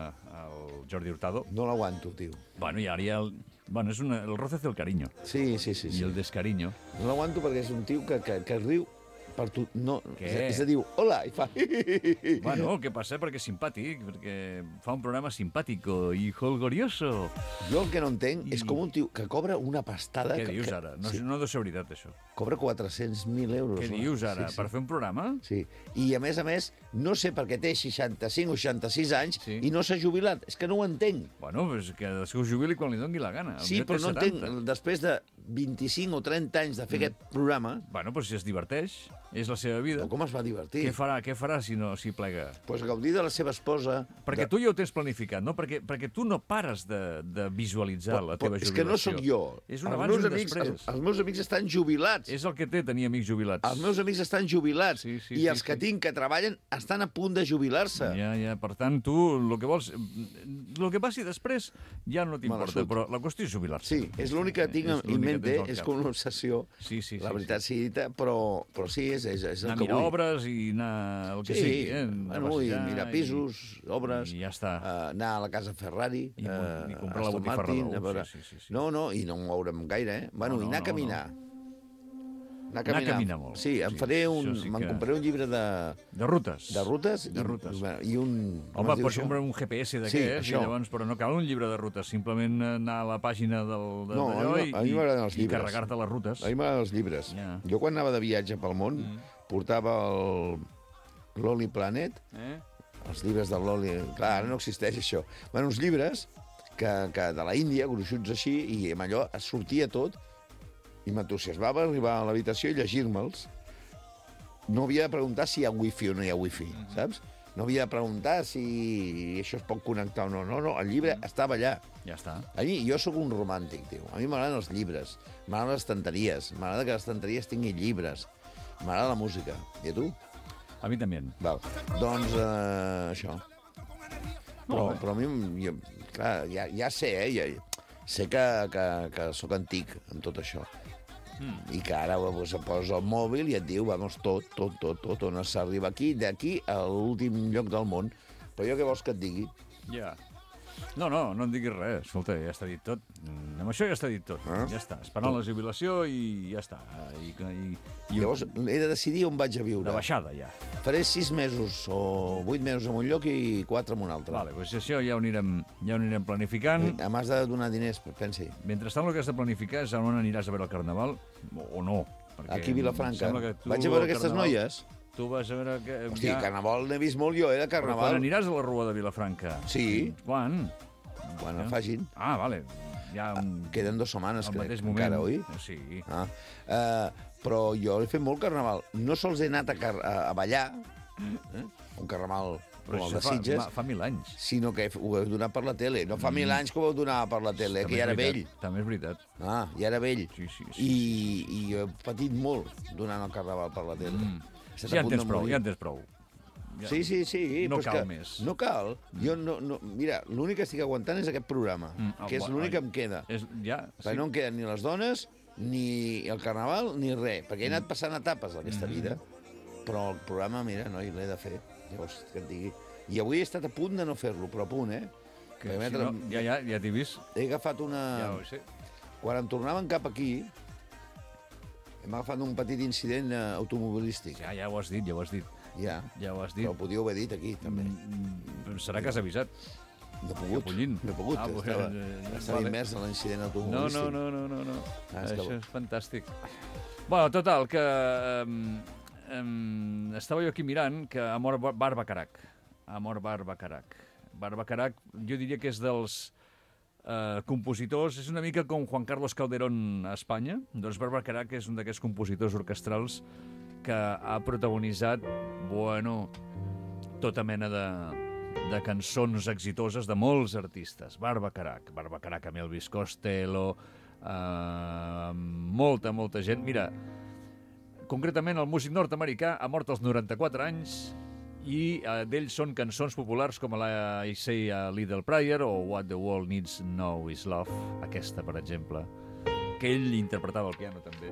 al Jordi Hurtado. No l'aguanto, tio. Bueno, i ara ja... El... Bueno, és una... el roce hace el cariño. Sí, sí, sí. I sí. el descariño. No l'aguanto perquè és un tio que, que, que riu per tu... No, Què? és, és a dir, hola, i fa... Bueno, què passa? Perquè és simpàtic, perquè fa un programa simpàtico i holgorioso. Jo el que no entenc és com un tio que cobra una pastada... Què que, dius que, ara? No, sí, no deu ser veritat, això. cobra quatre-cents mil euros. Què no? dius ara? Sí, sí. Per fer un programa? Sí, i a més a més, no sé per què té seixanta-cinc o seixanta-sis anys Sí. i no s'ha jubilat. És que no ho entenc. Bueno, és que cadascú es jubili quan li doni la gana. El Sí, dret però és no setanta. entenc, després de vint-i-cinc o trenta anys de fer aquest programa, Bueno, però si es diverteix, és la seva vida. o com es va divertir? Què farà, què farà si no si plega? Pues gaudir de la seva esposa... Perquè de... tu ja ho tens planificat, no? Perquè, perquè tu no pares de, de visualitzar la teva és jubilació. que no sóc jo. És un els abans i meus un amics, després. els, els meus amics estan jubilats. És el que té tenir amics jubilats. Els meus amics estan jubilats. Sí, sí, I sí, els que sí. tinc que treballen estan a punt de jubilar-se. Ja, ja, per tant, tu el que vols... El que passi després ja no t'importa, surt. però la qüestió és jubilar-se. Sí, és l'únic que tinc És en l'únic que mente, tens al és cap. com una obsessió, Sí, sí, la sí, veritat sigui dita, però, però sí, és, és, és el Anar a que mirar vull. obres i anar el que Sí, sigui. Eh? Anar a bueno, i passejar mirar pisos, obres, I ja està. eh, anar a la casa Ferrari, I, eh, i comprar la Aston botifarra Martin, d'ou, a veure... sí, sí, sí, sí. No, no, i no moure'm gaire, eh? Bueno, No, i no, anar a no, caminar. Anar a Anar a caminar. caminar molt. Sí, em Sí, faré això un... sí Me'n que- compraré un llibre de... De rutes. De rutes? De i, rutes. I un... com Home, es diu pots això? comprar un G P S Sí, d'aquests, això. i llavors, però no cal un llibre de rutes, simplement anar a la pàgina del, de, No, a d'allò mi, a mi i, m'agraden els i llibres. carregar-te les rutes. A mi m'agraden els llibres. Ja. Jo quan anava de viatge pel món Mm. portava el Lonely Planet, Eh? els llibres del Lonely... Clar, ara no existeix això. Bueno, uns llibres que, que de la Índia, gruixuts així, i amb allò es sortia tot, i m'entusiasmava arribar a l'habitació i llegir-me'ls. No havia de preguntar si hi ha wifi o no hi ha wifi, Mm-hmm. saps? No havia de preguntar si això es pot connectar o no. No, no, el llibre Mm. estava allà. Ja està. A mi, jo sóc un romàntic, tio. A mi m'agraden els llibres, m'agraden les estanteries, m'agrada que les estanteries tinguin llibres, m'agrada la música. I a tu? A mi també. Val. Doncs, eh, això. Però, però a mi, jo, clar, ja, ja sé, eh? Ja, sé que, que, que sóc antic en tot això. Mm. I que ara pues, em posa el mòbil i et diu, vamos, tot, tot, tot, tot, on s'arriba aquí, d'aquí a l'últim lloc del món. Però jo què vols que et digui? Ja. No, no, no en diguis res. Escolta, ja està dit tot. Amb això ja està dit tot. Ah? Ja està. Esperant la jubilació i ja està. I, i, i... Llavors he de decidir on vaig a viure. De baixada, ja. Faré sis mesos o vuit mesos en un lloc i quatre en un altre. Vale, doncs això ja ho anirem, ja ho anirem planificant. A m'has de donar diners, pensi. Mentrestant, el que has de planificar és on aniràs a veure el Carnaval, o no. Aquí a Vilafranca. Vaig a veure aquestes Carnaval... noies. Tu vas a veure... Que... Hosti, ja... Carnaval n'he vist molt jo, eh, de Carnaval. Però quan aniràs a la Rua de Vilafranca? Sí. Quan? Quan el facin. Ah, vale. Ja un... Queden dues setmanes, crec, encara, oi? Sí. Ah. Uh, però jo he fet molt Carnaval. No sols he anat a, car a, a ballar, eh? un Carnaval com el de Sitges, fa, fa mil anys. Sinó que ho heu donat per la tele. No fa mm. mil anys que ho heu donat per la tele, que ja era vell. També és veritat. Ah, ja era vell. Sí, sí, sí. I, I he patit molt donant el Carnaval per la tele. Mm. Ja en tens prou, ja en tens prou. Ja. Sí, sí, sí. No cal que més. No cal. Jo no, no, mira, l'únic que estic aguantant és aquest programa, mm, oh, que és l'únic que em queda. És, ja, perquè sí. no em queden ni les dones, ni el Carnaval, ni res. Perquè he anat passant etapes d'aquesta mm. vida. Però el programa, mira, no, l'he de fer. Llavors, que et digui. I avui he estat a punt de no fer-lo, però a punt, eh? Que, si no, ja ja, ja t'he vist. He agafat una... Ja ho sé. Quan em tornaven cap aquí, hem agafat un petit incident automobilístic. Ja, ja ho has dit, ja ho has dit. Ja, ja ho has dit. Però ho podíeu haver dit aquí, també. Mm, serà que has avisat. No he pogut, no he pogut. Ah, estava eh, estava vale. immers en l'incident automobilístic. No, no, no, no, no. no. Ah, Això que... és fantàstic. Bueno, total, que um, um, estava jo aquí mirant que Amor Barbacarac. Amor Barbacarac. Barbacarac, jo diria que és dels uh, compositors, és una mica com Juan Carlos Calderón a Espanya. Doncs Barbacarac és un d'aquests compositors orquestrals que ha protagonitzat, bueno, tota mena de, de cançons exitoses de molts artistes. Barbacarac, Barbacarac amb Elvis Costello, eh, molta, molta gent. Mira, concretament el músic nord-americà ha mort als noranta-quatre anys i eh, d'ells són cançons populars com la I Say a Little Prayer o What the World Needs Now is Love, aquesta, per exemple, que ell interpretava al piano també.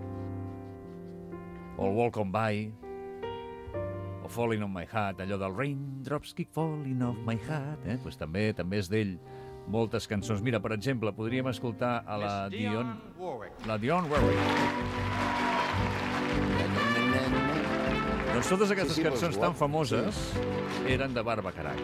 O el Walk On By, o Falling On My Heart, allò del Raindrops Keep Falling Off My Heart, eh? Pues també també és d'ell moltes cançons. Mira, per exemple, podríem escoltar a la Dionne Warwick. La Dionne Warwick. Doncs totes aquestes sí, sí, cançons tan famoses sí. eren de Barbacarac.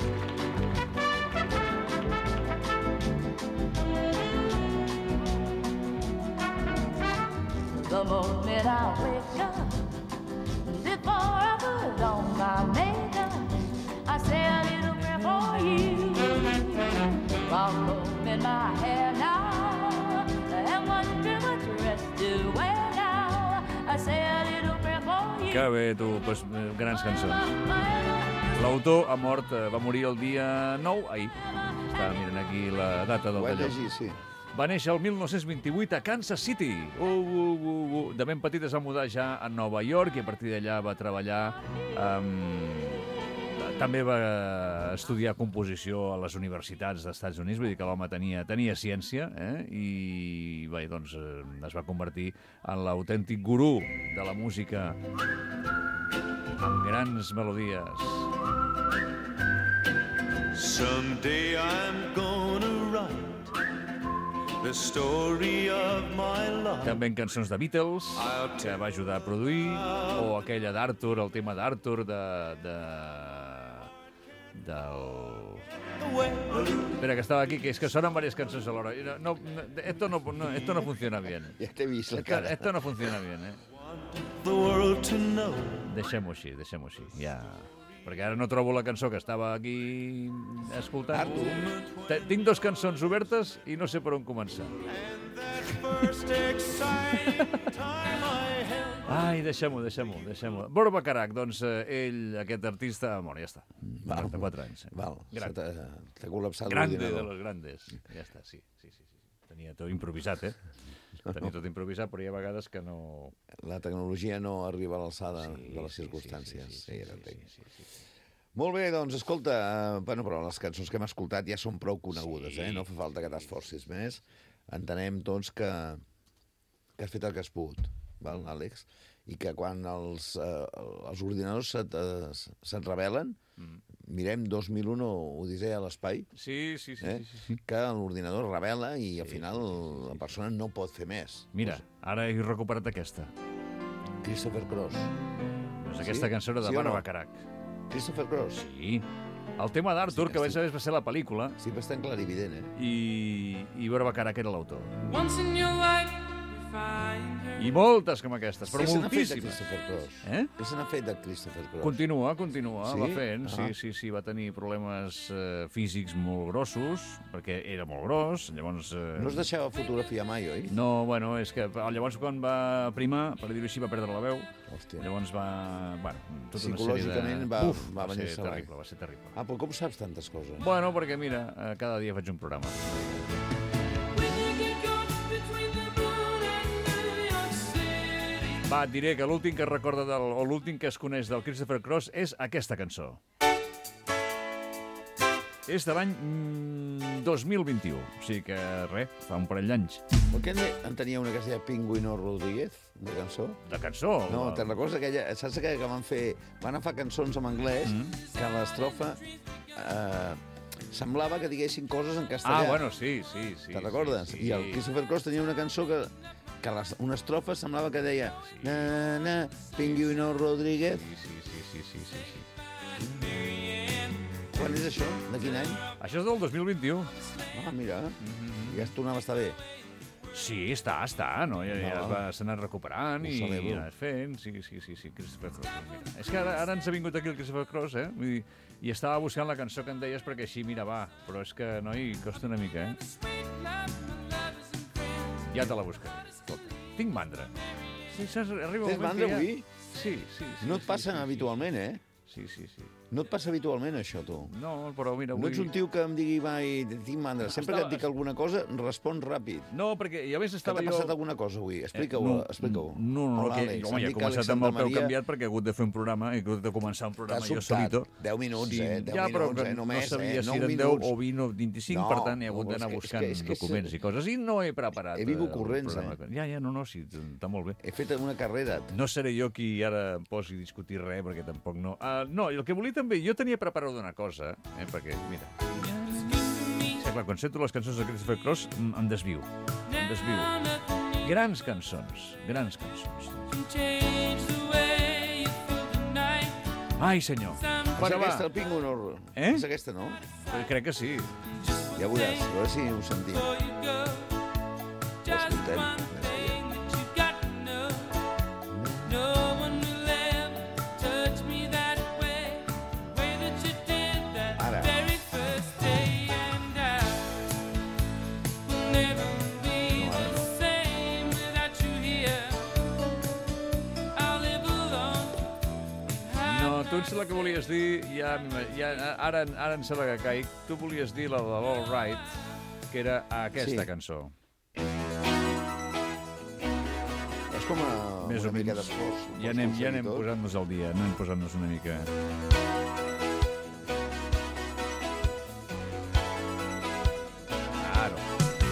The moment I wake up, before I put on my makeup, I say a little prayer for you. While combing my hair now, and wondering what dress to wear now, I say a little prayer for you. Que bé, tu, pues, grans cançons. L'autor ha mort, va morir el dia nou, ahir. Estava mirant aquí la data del talló. Llegir, sí. Va néixer el mil nou-cents vint-i-vuit a Kansas City. Uh, uh, uh, uh. De ben petit es va mudar ja a Nova York i a partir d'allà va treballar... Um, també va estudiar composició a les universitats dels Estats Units, vull dir que l'home tenia, tenia ciència, eh? I bé, doncs, eh, es va convertir en l'autèntic gurú de la música amb grans melodies. Someday I'm gonna write the story of my love. També en cançons de Beatles, que va ajudar a produir, o aquella d'Arthur, el tema d'Arthur, de, de, del... Espera, que estaba aquí, que es que sonan varias canciones a la hora. No, no, esto, no, no, esto no funciona bien. Ja t'he vist la esto, cara. Esto no funciona bien, eh? Deixem-ho així, deixem-ho així, ja... Perquè ara no trobo la cançó que estava aquí escoltant. Artur. Tinc dos cançons obertes i no sé per on començar. Ai, deixem-ho, deixem-ho, deixem-ho. Barbacarac, doncs ell, aquest artista, bueno, ja està. noranta-quatre anys. Val, t'ha col·lapsat l'ordinador. Grande de los grandes. Ja està, sí, sí, sí. Tenia tot improvisat, eh? Tenia tot improvisat, però hi ha vegades que no... La tecnologia no arriba a l'alçada sí, de les circumstàncies. Sí, sí, sí, sí, sí, sí, sí, sí. Molt bé, doncs, escolta, uh, bueno, però les cançons que hem escoltat ja són prou conegudes, sí. eh? No fa falta que t'esforcis més. Entenem tots que, que has fet el que has pogut, val, Àlex? I que quan els, uh, els ordinadors se't, uh, se't revelen, mm. mirem dos mil un Odissea a l'espai, sí, sí, sí, eh? sí, sí, sí. que l'ordinador revela i sí, al final sí, sí, sí. la persona no pot fer més. Mira, ara he recuperat aquesta. Christopher Cross. Doncs aquesta sí? cançó era de sí Barbra no? Carac. Christopher Cross. Sí. El tema d'Arthur, sí, que, que vaig saber va ser la pel·lícula. Sí, bastant clarivident, eh? I, i Barbra Carac era l'autor. Once in your life, you find her. I moltes com aquestes, però Què moltíssimes. Què se n'ha fet de Christopher Cross? Eh? Què se n'ha fet de Christopher Cross? Continua, continua, sí? va fent. Ah. Sí, sí, sí, va tenir problemes eh, físics molt grossos, perquè era molt gros, llavors... Eh... No es deixava fotografiar mai, oi? No, bueno, és que llavors quan va primar, per dir-ho així, va perdre la veu. Hòstia. Llavors va... Bueno, tota una sèrie de... Psicològicament va, Uf, va va venir ser savall. terrible, va ser terrible. Ah, però com saps tantes coses? Bueno, perquè mira, cada dia faig un programa. Va, et diré que l'últim que es recorda del, o l'últim que es coneix del Christopher Cross és aquesta cançó. És de l'any mm, dos mil vint-i-u, o sigui que res, fa un parell d'anys. Per què en tenia una que es deia Pingüino Rodríguez, de cançó? De cançó? No, o... te'n recordes aquella... Saps aquella que van fer... Van agafar cançons en anglès, mm. que l'estrofa eh, semblava que diguessin coses en castellà. Ah, bueno, sí, sí. sí te'n recordes? Sí, sí. I el Christopher Cross tenia una cançó que... que les, una estrofa semblava que deia sí. na, na, Pingüino Rodríguez. Sí, sí, sí, sí, sí, sí. Quan és això? De quin any? Això és del dos mil vint-i-u. Ah, mira, mm-hmm. ja es tornava a estar bé. Sí, està, està, no? Ja, ja no. s'ha anat recuperant i, i anat fent. Sí, sí, sí, sí, Christopher Cross. Mira. És que ara, ara ens ha vingut aquí el Christopher Cross, eh? Vull dir, i estava buscant la cançó que em deies perquè així, mira, va. Però és que, noi, costa una mica, eh? Ja te la buscaré. Tinc mandra. Sí, saps? Arriba Tens mandra ja... avui? Sí, sí, sí. No et sí, passa sí, habitualment, eh? Sí, sí, sí. No et passa habitualment, això, tu? No, però mira... No ets un tio que em digui mai, tinc mandra. Sempre estava... que et dic alguna cosa, respon ràpid. No, perquè ja ves, estava jo... Que t'ha passat alguna cosa avui? Explica-ho, eh, no, explica-ho. No, no, Hola, que, Àlex, home, ja he començat amb el peu canviat perquè he hagut de fer un programa, he hagut de començar un programa jo solito. deu minuts, sí, eh? deu ja, minuts, però eh? Només, no sabia eh? si eren deu o vint o vint-i-cinc, no, per tant he hagut d'anar buscant és que, és que documents i coses. I no he preparat... He vingut corrents, eh? Ja, ja, no, no, sí, està molt bé. He fet una carrera. No seré jo qui ara em posi a discutir res, perquè tampoc no... Uh, no, el que volia també, jo tenia preparat una cosa, eh, perquè, mira... Sí, clar, quan sento les cançons de Christopher Cross, em desvio. Em desvio. Grans cançons, grans cançons. Ai, senyor. És aquesta, el Pingüino? Eh? És aquesta, no? Crec que sí. Ja veuràs, a veure si ho sentim. Ho escoltem. Tu em sembla que volies dir, ja, ja, ara, ara em sembla que caic, tu volies dir la de l'All Right, que era aquesta sí. cançó. És com a, Més una mica d'esforç. Ja anem, ja anem posant-nos al dia, anem posant-nos una mica... Claro.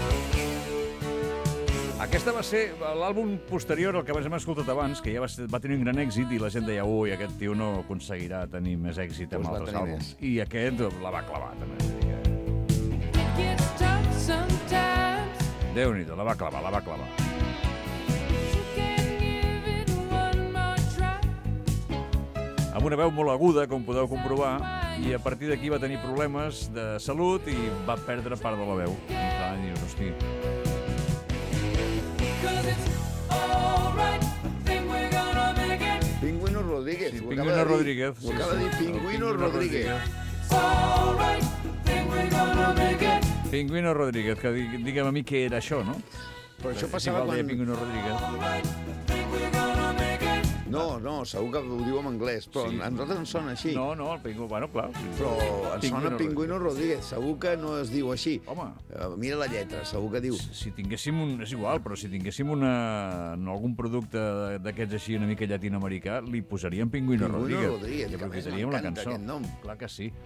Aquesta va ser l'àlbum posterior al que hem escoltat abans, que ja va, ser, va tenir un gran èxit i la gent deia ui, aquest tio no aconseguirà tenir més èxit amb pues altres àlbums. Més. I aquest la va clavar, també. Déu-n'hi-do, la va clavar, la va clavar. Amb una veu molt aguda, com podeu comprovar, i a partir d'aquí va tenir problemes de salut i va perdre part de la veu. I clar, dius, hosti... Pingüino Rodríguez. Sí, Pingüino Rodríguez. Ho acaba de dir Pingüino Rodríguez. Pingüino Rodríguez, que diguem a mi què era això, no? Però això passava quan... Pingüino Rodríguez. No, No, no, segur que ho diu en anglès, però Sí. a nosaltres ens sona així. No, no, el Pingüino, bueno, clar. Però ens sona Pingüino Pingüino Rodríguez, segur que no es diu així. Home. Uh, mira la lletra, segur que diu. Si tinguéssim un... És igual, però si tinguéssim una, en algun producte d'aquests així una mica llatinoamericà, li posaríem Pingüino, Pingüino Rodríguez. Rodríguez, I que a més aprofitaríem la m'encanta cançó. aquest nom. Clar que sí.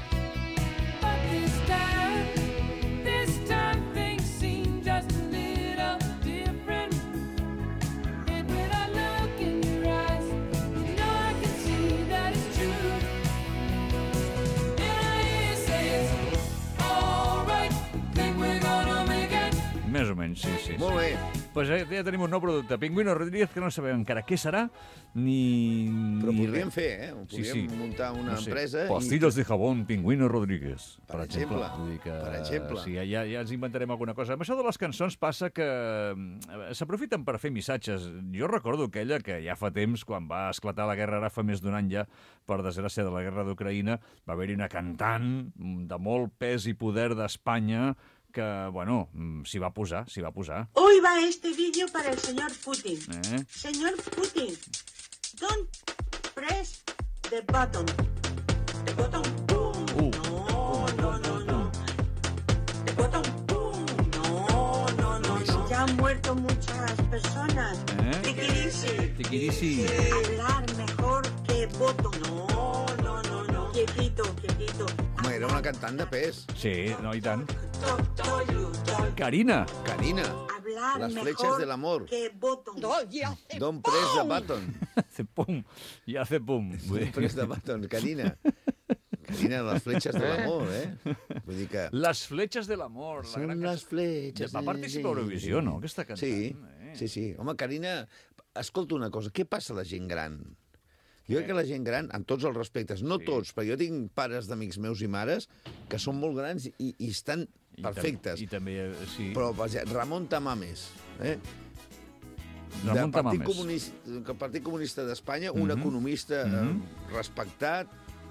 Més o menys, sí, sí. Molt bé. Pues ja, ja tenim un nou producte, Pingüino Rodríguez, que no sabem encara què serà, ni... Però ni podríem res. fer, eh? Podríem muntar una empresa i- Pastilles de jabón Pingüino Rodríguez, per, Per exemple. exemple, Vull dir que, per exemple. Sí, ja, ja ens inventarem alguna cosa. Amb això de les cançons passa que eh, s'aprofiten per fer missatges. Jo recordo aquella que ja fa temps, quan va esclatar la guerra, ara fa més d'un any ja, per desgràcia de la guerra d'Ucraïna, va haver-hi una cantant de molt pes i poder d'Espanya que, bueno, s'hi va posar, s'hi va posar. Hoy va este vídeo para el señor Putin. Eh? Señor Putin, don't press the button. The button, boom. No, no, no, no. The button, boom. No, no, no, no. Ya han muerto muchas personas. Eh? Tiquirisi. Tiquirisi. Hablar mejor que voto. No, no, no, no. Quietito, quietito. Home, era una cantant de pes. Sí, no, i tant. Carina. Carina. Hablar Las mejor flechas del amor. que voto. No, ya. Don't press the button. Hace pum, i hace pum. Don't press the button, Carina. Carina, les fletxes de l'amor, eh? Vull dir que... Les fletxes de l'amor. la Són gran les cançó. fletxes... Va participar a Eurovisió, no?, aquesta cantant. Sí, Eh. sí, sí. Home, Carina, escolta una cosa, què passa a la gent gran? Jo crec que la gent gran, amb tots els respectes, no tots, però jo tinc pares d'amics meus i mares que són molt grans i, i estan I perfectes. tam- I també, eh, sí. Però, per exemple, Ramon Tamames, eh? Ramon del Partit Tamames. Comunista, del Partit Comunista d'Espanya, un Mhm. economista Mhm. eh, respectat,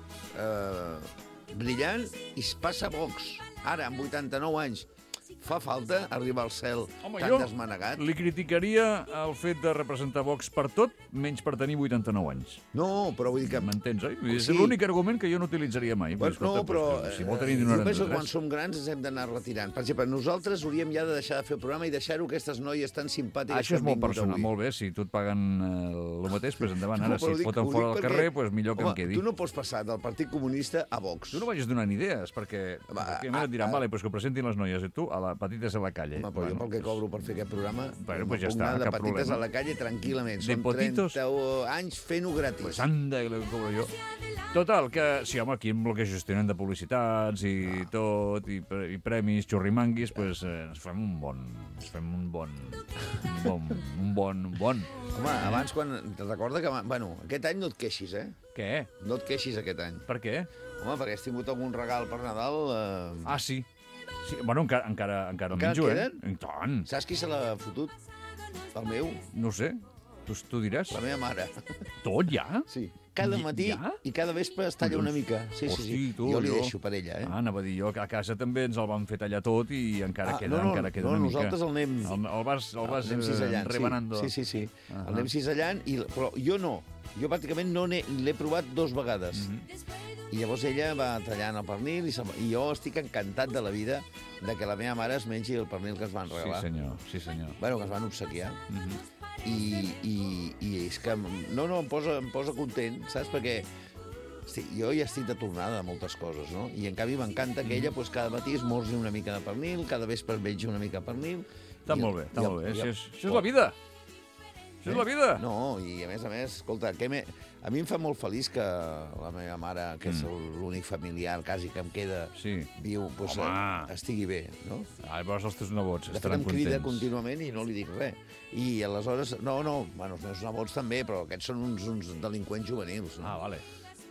eh, brillant, i es passa a Vox. Ara, amb vuitanta-nou anys, fa falta arribar al cel Home, tan jo desmanegat? li criticaria el fet de representar Vox per tot, menys per tenir vuitanta-nou anys. No, però vull dir que... M'entens, oi? És Sí. l'únic argument que jo no utilitzaria mai. Bueno, Escolta, no, però... pues, si vol tenir eh, una jo penso que noranta-tres. quan som grans ens hem d'anar retirant. Per exemple, nosaltres hauríem ja de deixar de fer el programa i deixar-ho a aquestes noies tan simpàtiques Això que és han molt vingut personal, avui. molt bé. Si tu et paguen eh, el mateix, doncs endavant. Ara, No, si però et dic- foten ho fora dic del perquè, carrer, doncs millor que home, em quedi. Tu no pots passar del Partit Comunista a Vox. Tu no vagis donant idees, perquè, Va, perquè a, et diran, a- vale, pues que ho presentin les noies, i tu a la petites a la calle. Home, però jo pel que cobro per fer aquest programa, Bueno, em pues ja puc està, anar de cap petites problema. a la calle tranquil·lament. De Són potitos. trenta anys fent-ho gratis. Pues anda, que lo cobro jo. Total, que sí, home, aquí amb el que gestionen de publicitats i Ah. tot, i, pre- i premis, xurrimanguis, pues eh, ens fem un bon... Ens fem un bon... Un bon... Un bon... Un bon. Home, abans, quan... Te recorda que... aba- Bueno, aquest any no et queixis, eh? Què? No et queixis aquest any. Per què? Home, perquè has tingut algun regal per Nadal... Eh... Ah, sí. sí bueno, encara, encara, encara el Encara menjo, queden? eh? I tant. Saps qui se l'ha fotut? El meu? No ho sé. Tu, tu diràs? La meva mare. Tot ja? Sí. Cada I- matí ja? i cada vespre es talla una Collons. mica. Sí, sí, sí. Hosti, tu, jo li deixo per ella, eh? Ah, anava a dir jo que a casa també ens el van fer tallar tot i encara Ah, queda, no, no, encara queda no, una mica. nosaltres el anem... El, el vas, el vas el anem cisellant, eh, rebanando. sí. Sí, sí, sí. Ah, El anem cisellant, i, però jo no. Jo pràcticament no n'he- l'he provat dos vegades. Mhm. I llavors ella va tallant el pernil i, se, i jo estic encantat de la vida de que la meva mare es mengi el pernil que es van regalar. Sí, senyor, sí, senyor. Bueno, que es van obsequiar. Mhm. I, i, i és que... No, no, em posa, em posa content, saps? Perquè sí, jo ja estic de tornada de moltes coses, no? I en canvi m'encanta que ella pues, cada matí esmorzi una mica de pernil, cada vespre es mengi una mica de pernil. Està I- molt bé, està i- molt bé. i- Això és, això és la vida. Això és la vida. No, i a més a més, escolta, que me... a mi em fa molt feliç que la meva mare, que és l'únic familiar quasi que em queda Mm. Sí. viu, pues, Home. eh, estigui bé, no? Ah, llavors els teus nebots De fet, estaran em crida contents. contínuament i no li dic res. I aleshores, no, no, bueno, els meus nebots també, però aquests són uns, uns delinqüents juvenils. No? Ah, vale.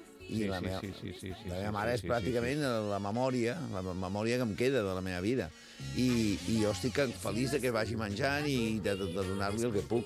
I Sí, la sí, meva, sí, sí, sí, sí, la sí, meva mare sí, és sí, pràcticament la memòria, la memòria que em queda de la meva vida. I, i jo estic feliç de que vagi menjant i de, de, de donar-li el que puc.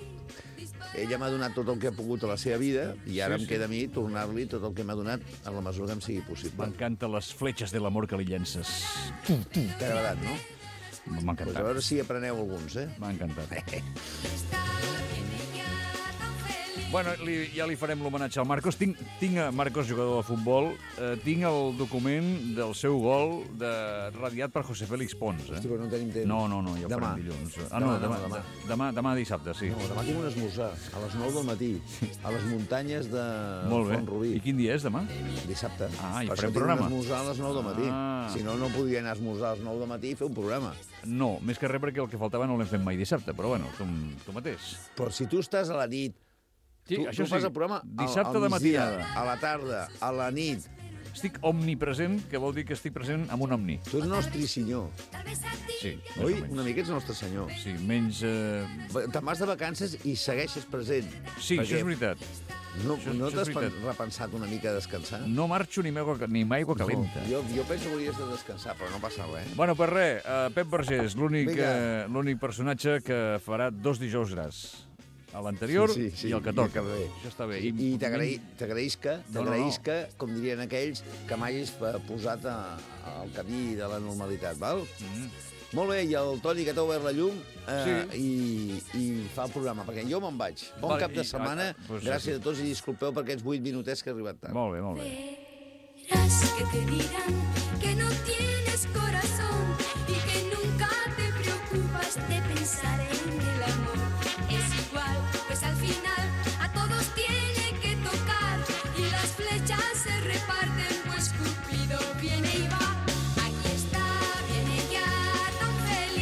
Ella m'ha donat tot el que ha pogut a la seva vida i ara Sí, em sí. queda a mi tornar-li tot el que m'ha donat en la mesura que em sigui possible. M'encanten les fletxes de l'amor que li llences. T'ha agradat, no? M'ha Pues a encantat. veure si apreneu alguns, eh? M'ha encantat. Bueno, li, ja li farem l'homenatge al Marcos. Tinc, tinc a Marcos, jugador de futbol, eh, tinc el document del seu gol de, radiat per José Félix Pons. Eh? Hosti, però no tenim temps. No, no, no, ja ho Demà. farem dilluns. Demà, Ah, no, demà, no, demà. demà, demà dissabte, sí. No, demà tinc un esmorzar, a les nou del matí, a les muntanyes de Molt bé. Font-rubí. I quin dia és demà? Dissabte. Ah, i per farem això programa. tinc un esmorzar a les nou del matí. Ah. Si no, no podria anar a esmorzar a les nou del matí i fer un programa. No, més que res perquè el que faltava no l'hem fet mai dissabte, però bueno, tu, tu mateix. Però si tu estàs a la nit, Sí, tu, això tu fas sí. el programa al, Dissabte al de migdia, matinada. a la tarda, a la nit. Estic omnipresent, que vol dir que estic present amb un omni. Tu ets nostre senyor. Sí, Oi? Una mica ets nostre senyor. Sí, menys... Eh... Te'n vas de vacances i segueixes present. Sí, això és veritat. No, Això- no això és t'has veritat. pen- repensat una mica a descansar? No marxo ni, aigua, ni amb aigua calenta. No, jo, jo penso que hauries de descansar, però no passa res. Bueno, per res, uh, Pep Vergés, l'únic Vinga. uh, l'únic personatge que farà dos dijous gras. A l'anterior Sí, sí, sí, i el que i toca. el que ve. Això està bé. I, i t'agraï- t'agraïsca, No, no, no. t'agraïsca, com dirien aquells, que mai has posat a, al camí de la normalitat, val? Mm. Molt bé, i el Toni, que t'ha obert la llum, eh, Sí. i, i fa el programa, perquè jo me'n vaig. Bon Vale, cap de i- setmana, ah, pues gràcies sí. a tots i disculpeu per aquests vuit minutets que he arribat tard. Molt bé, molt bé. Verás que te dirán que no tienes corazón y que nunca te preocupas de pensar en el amor. Es igual, pues al final a todos tiene que tocar y las flechas se reparten, pues Cupido viene y va. Aquí está, viene ya tan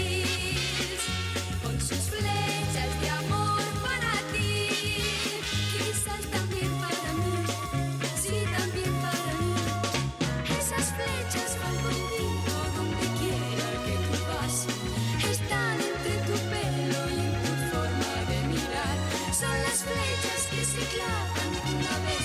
feliz con sus flechas de amor para ti. Quizás también para mí, sí, también para mí. Esas flechas van contigo donde quiera que tú vas. Están entre tu pelo y en tu forma de mirar. Son las flechas que se clavan una vez